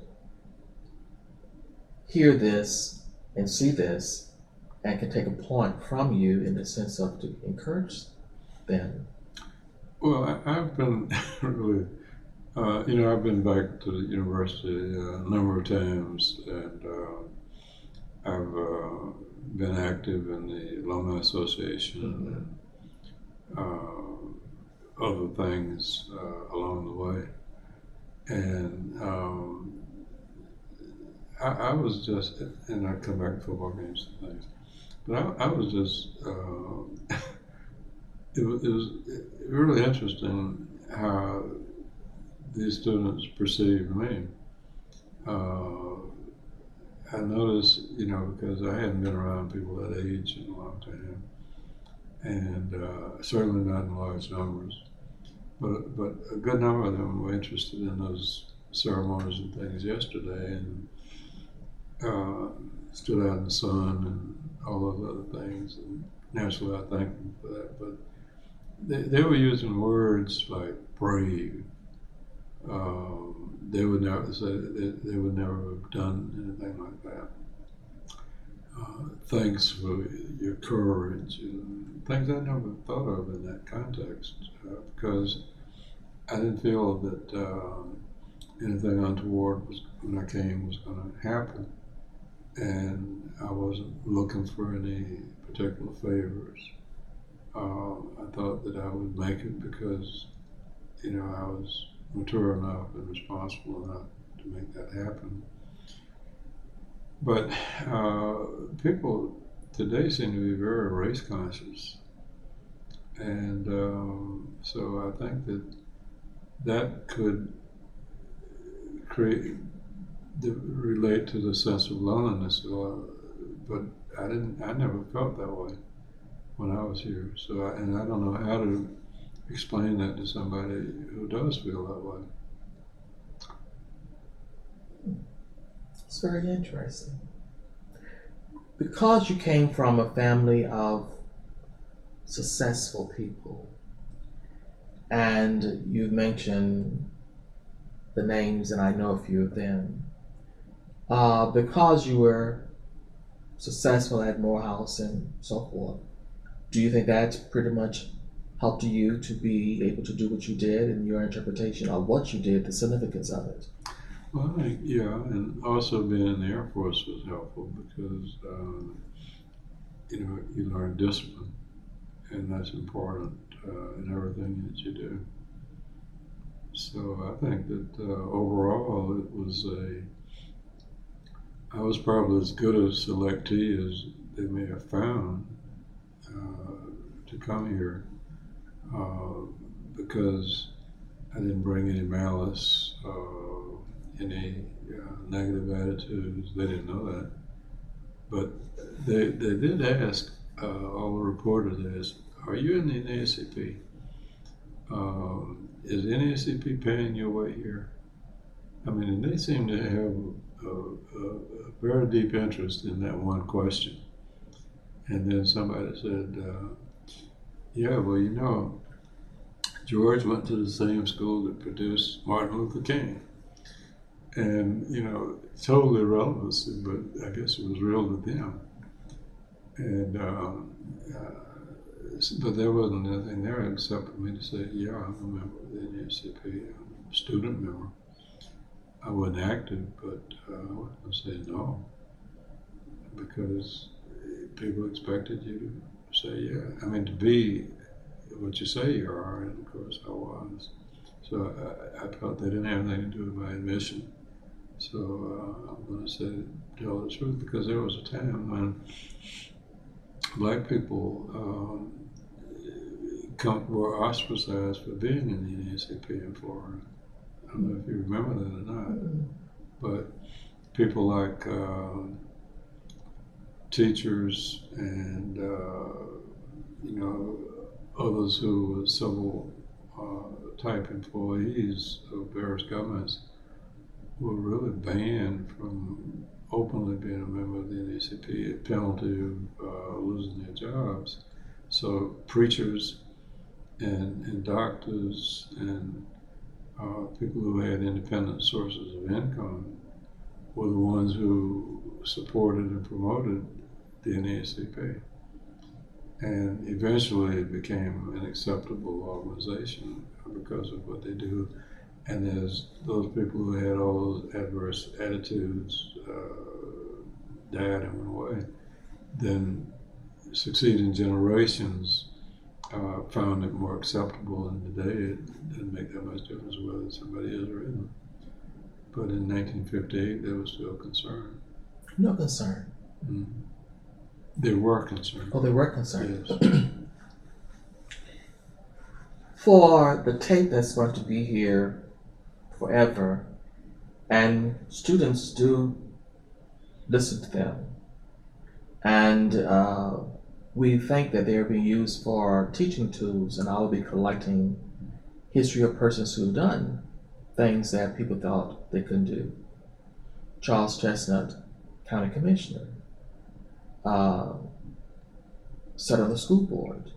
hear this and see this and can take a point from you in the sense of to encourage them? Well, I, I've been really, uh, you know, I've been back to the university uh, a number of times, and uh, I've uh, been active in the Alumni Association mm-hmm. and uh, other things uh, along the way. And um, I, I was just, and I come back to football games and things, but I, I was just, uh, it, was, it was really interesting how these students perceive me. Uh, I noticed, you know, because I hadn't been around people that age in a long time, and uh, certainly not in large numbers. But but a good number of them were interested in those ceremonies and things yesterday, and uh, stood out in the sun and all those other things. And naturally, I thank them for that. But they, they were using words like brave. Um, they would never say they, they would never have done anything like that. Uh, thanks for your courage and things I never thought of in that context, uh, because I didn't feel that uh, anything untoward was, when I came, was going to happen, and I wasn't looking for any particular favors. Uh, I thought that I would make it because, you know, I was mature enough and responsible enough to make that happen. But uh, people today seem to be very race conscious, and um, so I think that that could create, relate to the sense of loneliness. Uh, but I didn't. I never felt that way when I was here. So, I, and I don't know how to explain that to somebody who does feel that way. It's very interesting. Because you came from a family of successful people, and you've mentioned the names, and I know a few of them, uh, because you were successful at Morehouse and so forth, do you think that pretty much helped you to be able to do what you did, and your interpretation of what you did, the significance of it? Well, I, yeah, and also being in the Air Force was helpful because, um, you know, you learn discipline, and that's important uh, in everything that you do. So I think that uh, overall it was a, I was probably as good a selectee as they may have found uh, to come here uh, because I didn't bring any malice, uh, any uh, negative attitudes. They didn't know that. But they, they did ask, uh, all the reporters asked, are you in the N A A C P? Um, is the N A A C P paying your way here? I mean, and they seem to have a, a, a very deep interest in that one question. And then somebody said, uh, yeah, well, you know, George went to the same school that produced Martin Luther King. And, you know, total irrelevancy, but I guess it was real to them. And, um, uh, but there wasn't anything there except for me to say, yeah, I'm a member of the N A A C P, I'm a student member. I wasn't active, but uh, I wasn't going to say no, because people expected you to say, yeah. I mean, to be what you say you are, and of course I was. So I, I felt they didn't have anything to do with my admission. So uh, I'm going to say, tell the truth, because there was a time when black people um, come, were ostracized for being in the N A A C P in Florida. don't know if you remember that or not, but people like uh, teachers and uh, you know others who were civil uh, type employees of various governments were really banned from openly being a member of the N double A C P at penalty of uh, losing their jobs. So preachers and, and doctors and uh, people who had independent sources of income were the ones who supported and promoted the N double A C P. And eventually it became an acceptable organization because of what they do. And as those people who had all those adverse attitudes uh, died and went away, then succeeding generations uh, found it more acceptable, and today it didn't make that much difference whether somebody is or isn't. But in nineteen fifty-eight, there was still concern. No concern. Mm-hmm. They were concerned. Oh, they were concerned. Yes. For the tape that's going to be here forever, and students do listen to them, and uh, we think that they're being used for teaching tools, and I'll be collecting history of persons who've done things that people thought they couldn't do. Charles Chestnut, County Commissioner, uh, sat on the school board.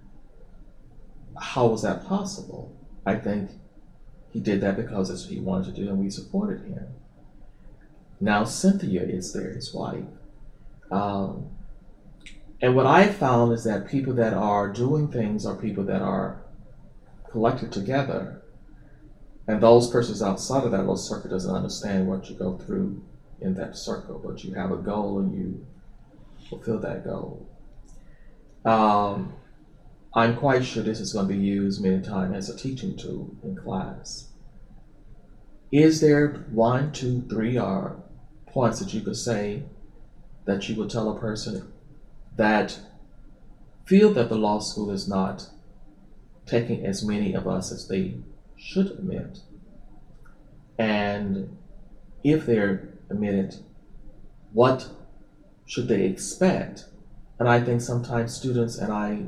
How was that possible? I think he did that because that's what he wanted to do, and we supported him. Now Cynthia is there, his wife. Um, and what I found is that people that are doing things are people that are collected together, and those persons outside of that little circle doesn't understand what you go through in that circle, but you have a goal and you fulfill that goal. Um, I'm quite sure this is going to be used many times as a teaching tool in class. Is there one, two, three, or points that you could say that you would tell a person that feel that the law school is not taking as many of us as they should admit? And if they're admitted, what should they expect? And I think sometimes students, and I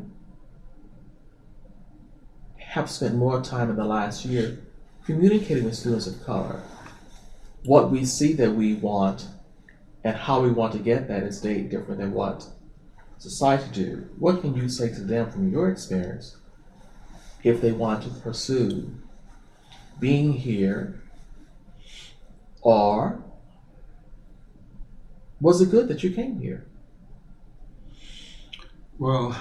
have spent more time in the last year communicating with students of color what we see that we want and how we want to get that is day different than what society do. What can you say to them from your experience if they want to pursue being here, or was it good that you came here? Well,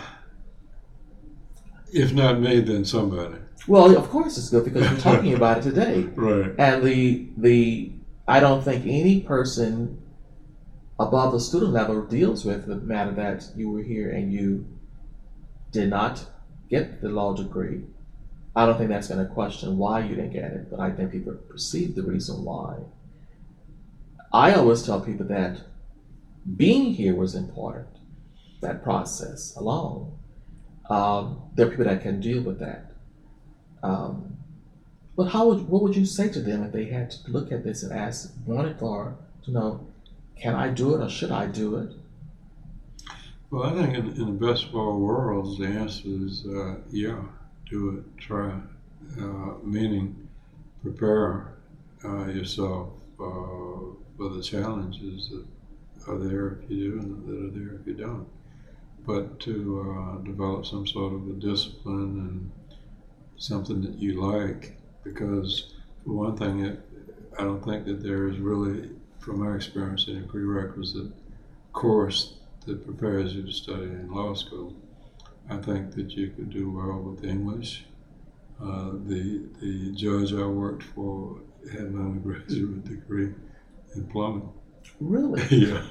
if not me, then somebody. Well, of course it's good because we're talking about it today. Right. And the the I don't think any person above the student level deals with the matter that you were here and you did not get the law degree. I don't think that's going to question why you didn't get it, but I think people perceive the reason why. I always tell people that being here was important, that process alone. Um, there are people that can deal with that. Um, but how would, what would you say to them if they had to look at this and ask, wanted for, to know, can I do it or should I do it? Well, I think in, in the best of all worlds, the answer is uh, yeah, do it, try. Uh, meaning, prepare uh, yourself uh, for the challenges that are there if you do and that are there if you don't. But to uh, develop some sort of a discipline and something that you like, because for one thing, it, I don't think that there is really, from my experience, any prerequisite course that prepares you to study in law school. I think that you could do well with English. Uh, the the judge I worked for had an undergraduate degree in plumbing. Really? Yeah.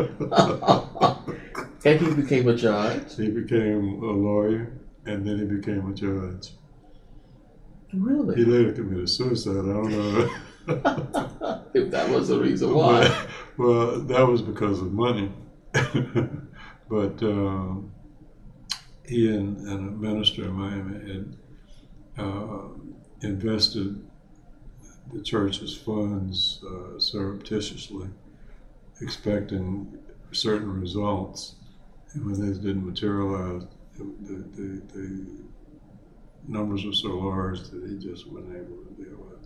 And he became a judge? He became a lawyer, and then he became a judge. Really? He later committed suicide. I don't know. If that was the reason why. Well, well, that was because of money. But um, he and, and a minister in Miami had uh, invested the church's funds uh, surreptitiously, expecting certain results, and when those didn't materialize, the, the, the, the numbers were so large that he just wasn't able to deal with it.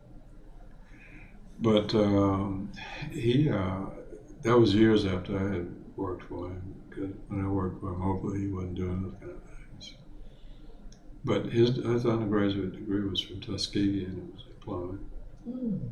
But um, he, uh, that was years after I had worked for him, because when I worked for him, hopefully he wasn't doing those kind of things. But his, his undergraduate degree was from Tuskegee, and it was in plumbing. Hmm.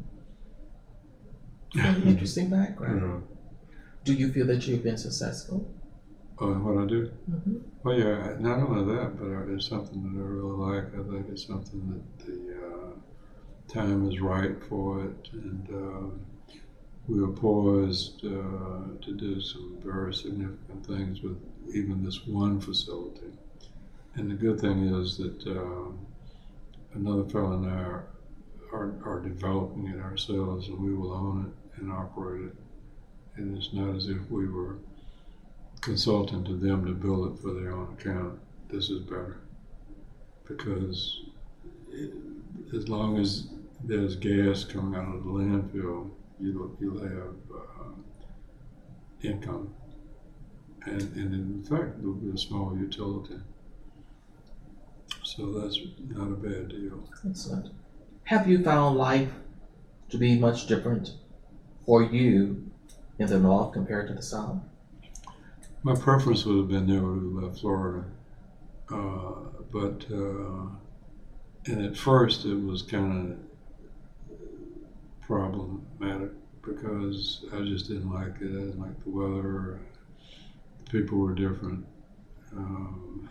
Very interesting background. Yeah. Do you feel that you've been successful? Oh, and what I do? Mm-hmm. Well, yeah, not only that, but uh, it's something that I really like. I think it's something that the uh, time is right for it, and uh, we are poised uh, to do some very significant things with even this one facility. And the good thing is that uh, another fellow and I are, are, are developing it ourselves, and we will own it and operate it. And it's not as if we were consulting to them to build it for their own account. This is better, because it, as long as there's gas coming out of the landfill, you'll, you'll have uh, income. And, and in fact, there'll be a small utility. So that's not a bad deal. Excellent. Have you found life to be much different for you in the North compared to the South? My preference would have been never to have left Florida. Uh, but, uh, and at first it was kind of problematic because I just didn't like it. I didn't like the weather. The people were different. Um,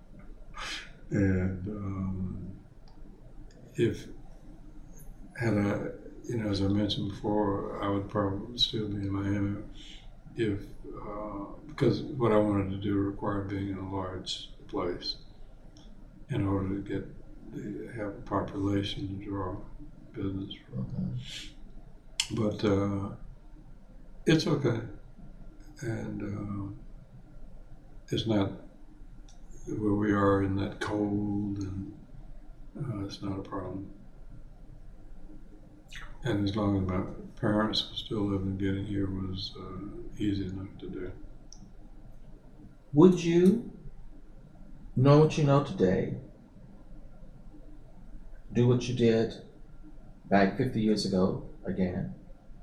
and um, if, had I, you know, as I mentioned before, I would probably still be in Miami if, uh, because what I wanted to do required being in a large place in order to get the, have a population to draw business from. Okay. But uh, it's okay, and uh, it's not where we are in that cold, and uh, it's not a problem. And as long as my parents were still living, getting here was uh, easy enough to do. Would you know what you know today, do what you did back fifty years ago again?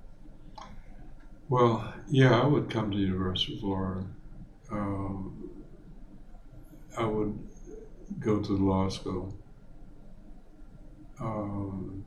Well, yeah, I would come to the University of Florida. Um, I would go to law school. Um,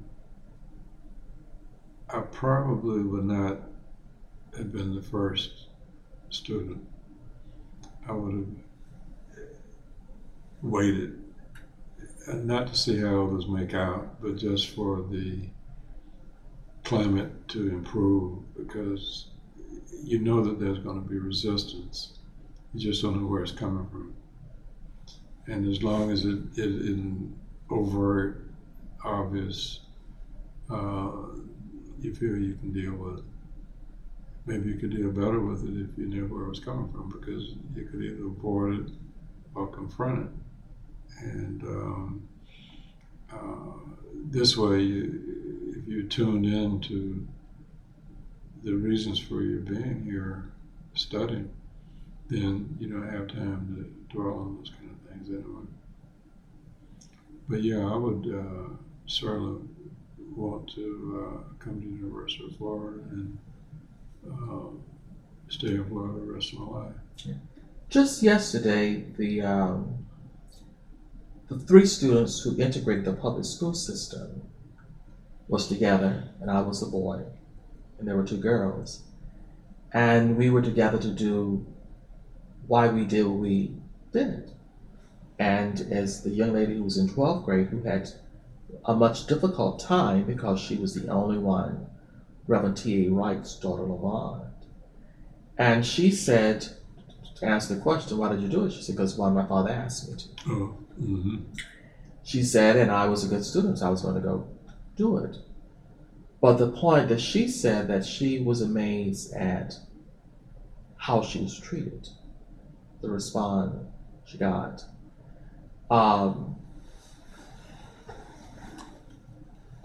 I probably would not have been the first student. I would have waited, and not to see how others make out, but just for the climate to improve, because you know that there's going to be resistance. You just don't know where it's coming from. And as long as it isn't overt, obvious, uh, you feel you can deal with it. Maybe you could deal better with it if you knew where it was coming from, because you could either avoid it or confront it. And um, uh, this way, you, if you're tuned in to the reasons for your being here studying, then you don't have time to dwell on those kind of things anyway. But yeah, I would uh, certainly want to uh, come to the University of Florida and uh, stay in Florida the rest of my life. Yeah. Just yesterday, the um, the three students who integrated the public school system was together, and I was a boy, and there were two girls, and we were together to do why we did what we did. And as the young lady who was in twelfth grade, who had a much difficult time because she was the only one, Reverend T A Wright's daughter, Lavon. And she said, to answer the question, why did you do it? She said, because one, my father asked me to. Oh, mm-hmm. She said, and I was a good student, so I was going to go do it. But the point that she said that she was amazed at how she was treated, the response she got. Um,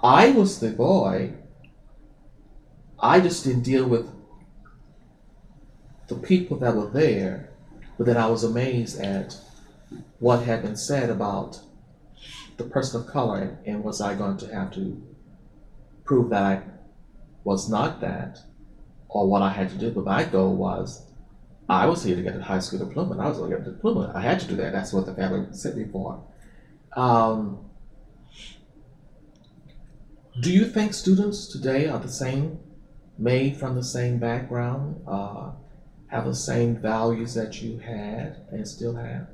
I was the boy. I just didn't deal with the people that were there, but then I was amazed at what had been said about the person of color, and was I going to have to prove that I was not that, or what I had to do. But my goal was, I was here to get a high school diploma, and I was going to get a diploma. I had to do that. That's what the family sent me for. Um, do you think students today are the same, made from the same background, uh, have the same values that you had and still have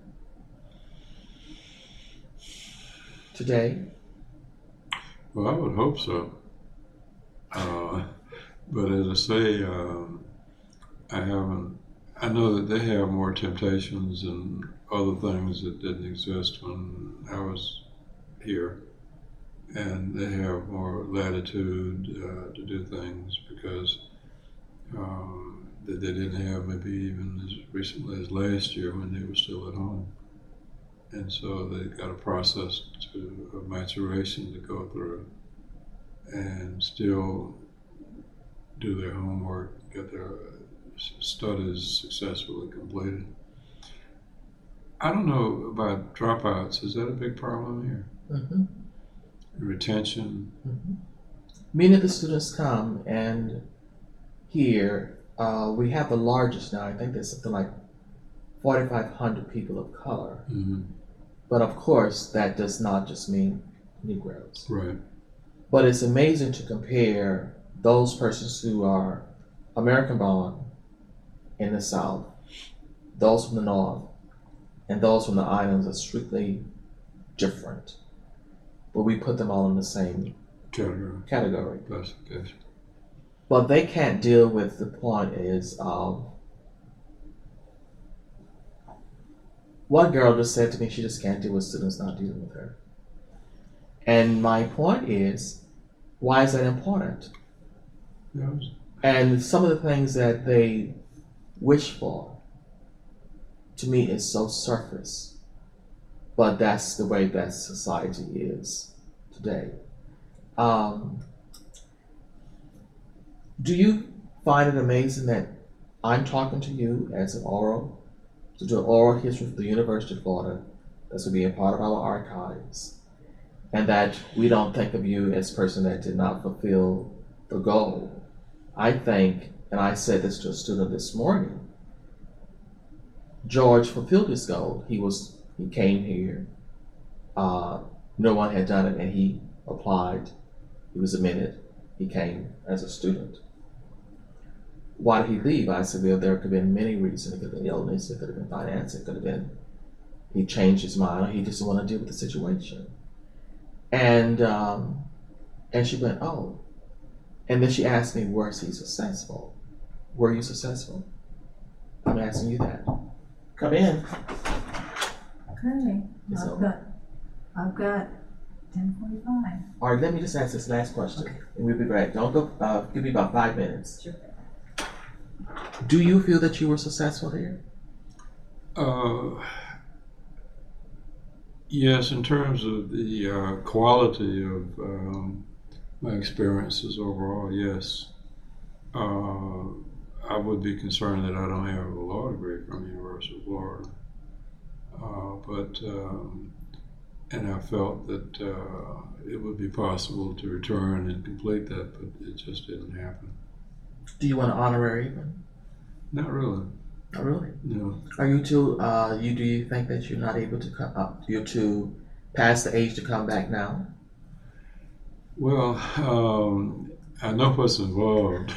today? Well, I would hope so. Uh, but as I say, um, I haven't. I know that they have more temptations and other things that didn't exist when I was here, and they have more latitude uh, to do things because um, that they didn't have maybe even as recently as last year when they were still at home. And so they've got a process to of maturation to go through and still do their homework, get their studies successfully completed. I don't know about dropouts. Is that a big problem here? Mm-hmm. Retention? Mm-hmm. Many of the students come, and here uh, we have the largest now. I think there's something like forty-five hundred people of color. Mm-hmm. But of course, that does not just mean Negroes. Right. But it's amazing to compare those persons who are American born in the South, those from the North, and those from the islands are strictly different. But we put them all in the same Category. category. Classification. But they can't deal with the point is, um, one girl just said to me she just can't deal with students not dealing with her. And my point is, why is that important? Yes. And some of the things that they wish for, to me, is so surface. But that's the way that society is today. Um, do you find it amazing that I'm talking to you as an oral, to do an oral history of the University of Florida, that's going to be a part of our archives, and that we don't think of you as a person that did not fulfill the goal? I think, and I said this to a student this morning, George fulfilled his goal. He was he came here. Uh, no one had done it, and he applied. He was admitted. He came as a student. Why did he leave? I said, well, there could have been many reasons. It could have been illness. It could have been finance. It could have been he changed his mind, or he just didn't want to deal with the situation. And um, and she went, oh. And then she asked me, was he successful? Were you successful? I'm asking you that. Come in. Okay, It's I've over. got, I've got ten forty-five. All right, let me just ask this last question, Okay. and we'll be back. Don't go. Uh, give me about five minutes. Sure. Do you feel that you were successful here? Uh, yes, in terms of the uh, quality of um, my experiences overall, yes. Uh, I would be concerned that I don't have a law degree from the University of Florida. Uh, but, um, and I felt that uh, it would be possible to return and complete that, but it just didn't happen. Do you want an honorary even? Not really, Not really. no. Are you too? Uh, you do you think that you're not able to come up? You're too past the age to come back now? Well, um, I know what's involved,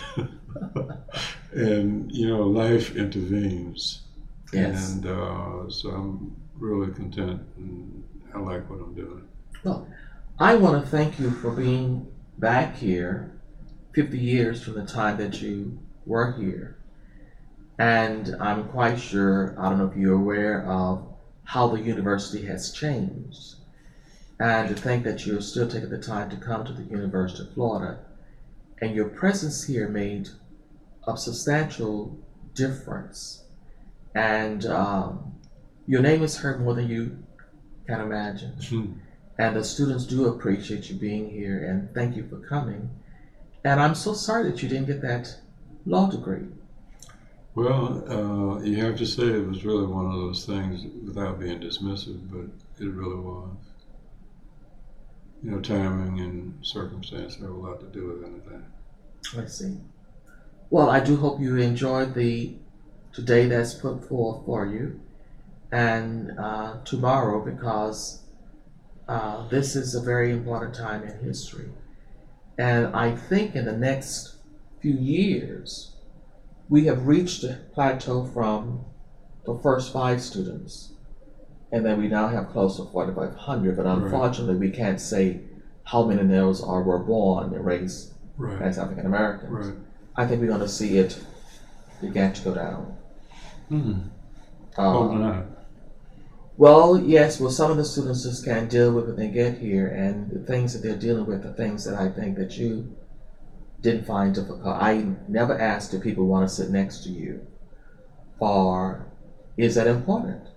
and you know, life intervenes, Yes. and uh, so I'm really content, and I like what I'm doing. Well, I want to thank you for being back here fifty years from the time that you were here. And I'm quite sure, I don't know if you're aware of how the university has changed. And to think that you're still taking the time to come to the University of Florida, and your presence here made a substantial difference. And um, your name is heard more than you can imagine. And the students do appreciate you being here, and thank you for coming. And I'm so sorry that you didn't get that law degree. Well, uh, you have to say it was really one of those things without being dismissive, but it really was. You know, timing and circumstance have a lot to do with it, I think. I see. Well, I do hope you enjoyed the today that's put forth for you, and uh, tomorrow, because uh, this is a very important time in history. And I think in the next few years, we have reached a plateau from the first five students, and then we now have close to forty-five hundred, but unfortunately we can't say how many of those are were born and raised Right. as African Americans. Right. I think we're going to see it begin to go down. Hmm. Uh, Hope not. Well, yes, well, some of the students just can't deal with when they get here, and the things that they're dealing with are things that I think that you didn't find difficult. I never asked if people want to sit next to you, or is that important?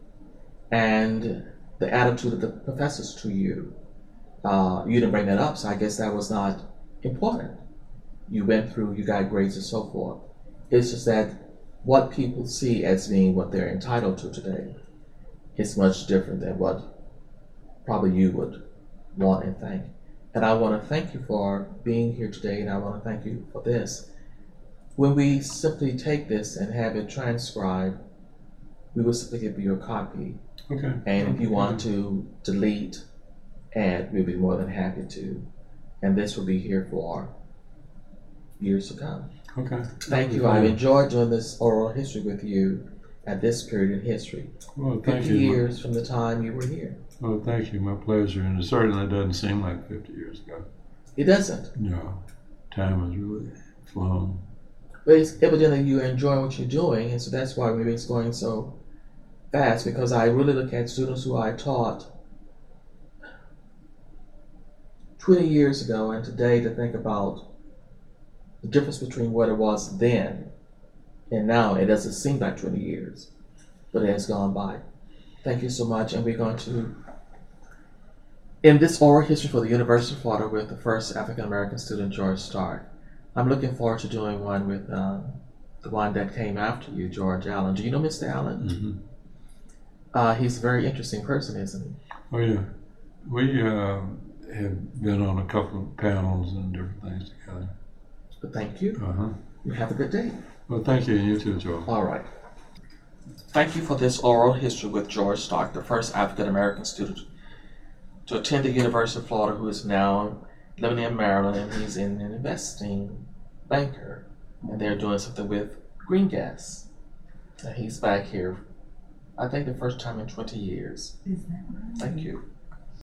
And the attitude of the professors to you, uh, you didn't bring that up, so I guess that was not important. You went through, you got grades and so forth. It's just that what people see as being what they're entitled to today is much different than what probably you would want and think. And I want to thank you for being here today, and I want to thank you for this. When we simply take this and have it transcribed, we will simply give you a copy. Okay. And if you want to delete, add, we'll be more than happy to. And this will be here for years to come. Okay. Thank you. I've enjoyed doing this oral history with you at this period in history. Well, thank fifty you. years from the time you were here. Well, thank you. My pleasure. And it certainly doesn't seem like fifty years ago. It doesn't. No. Time has really flown. But it's evidently you enjoy what you're doing, and so that's why maybe it's going so fast, because I really look at students who I taught twenty years ago and today to think about the difference between what it was then and now. It doesn't seem like twenty years, but it has gone by. Thank you so much, and we're going to end this oral history for the University of Florida with the first African American student, George Stark. I'm looking forward to doing one with um, the one that came after you, George Allen. Do you know Mister Allen? Mm-hmm. Uh, he's a very interesting person, isn't he? Oh, yeah. We uh, have been on a couple of panels and different things together. But thank you. Uh-huh. You have a good day. Well, thank you, and you too, Joel. All right. Thank you for this oral history with George Stark, the first African American student to attend the University of Florida, who is now living in Maryland, and he's in an investing banker, and they're doing something with green gas. And he's back here, I think the first time in twenty years. Is that right? Thank you.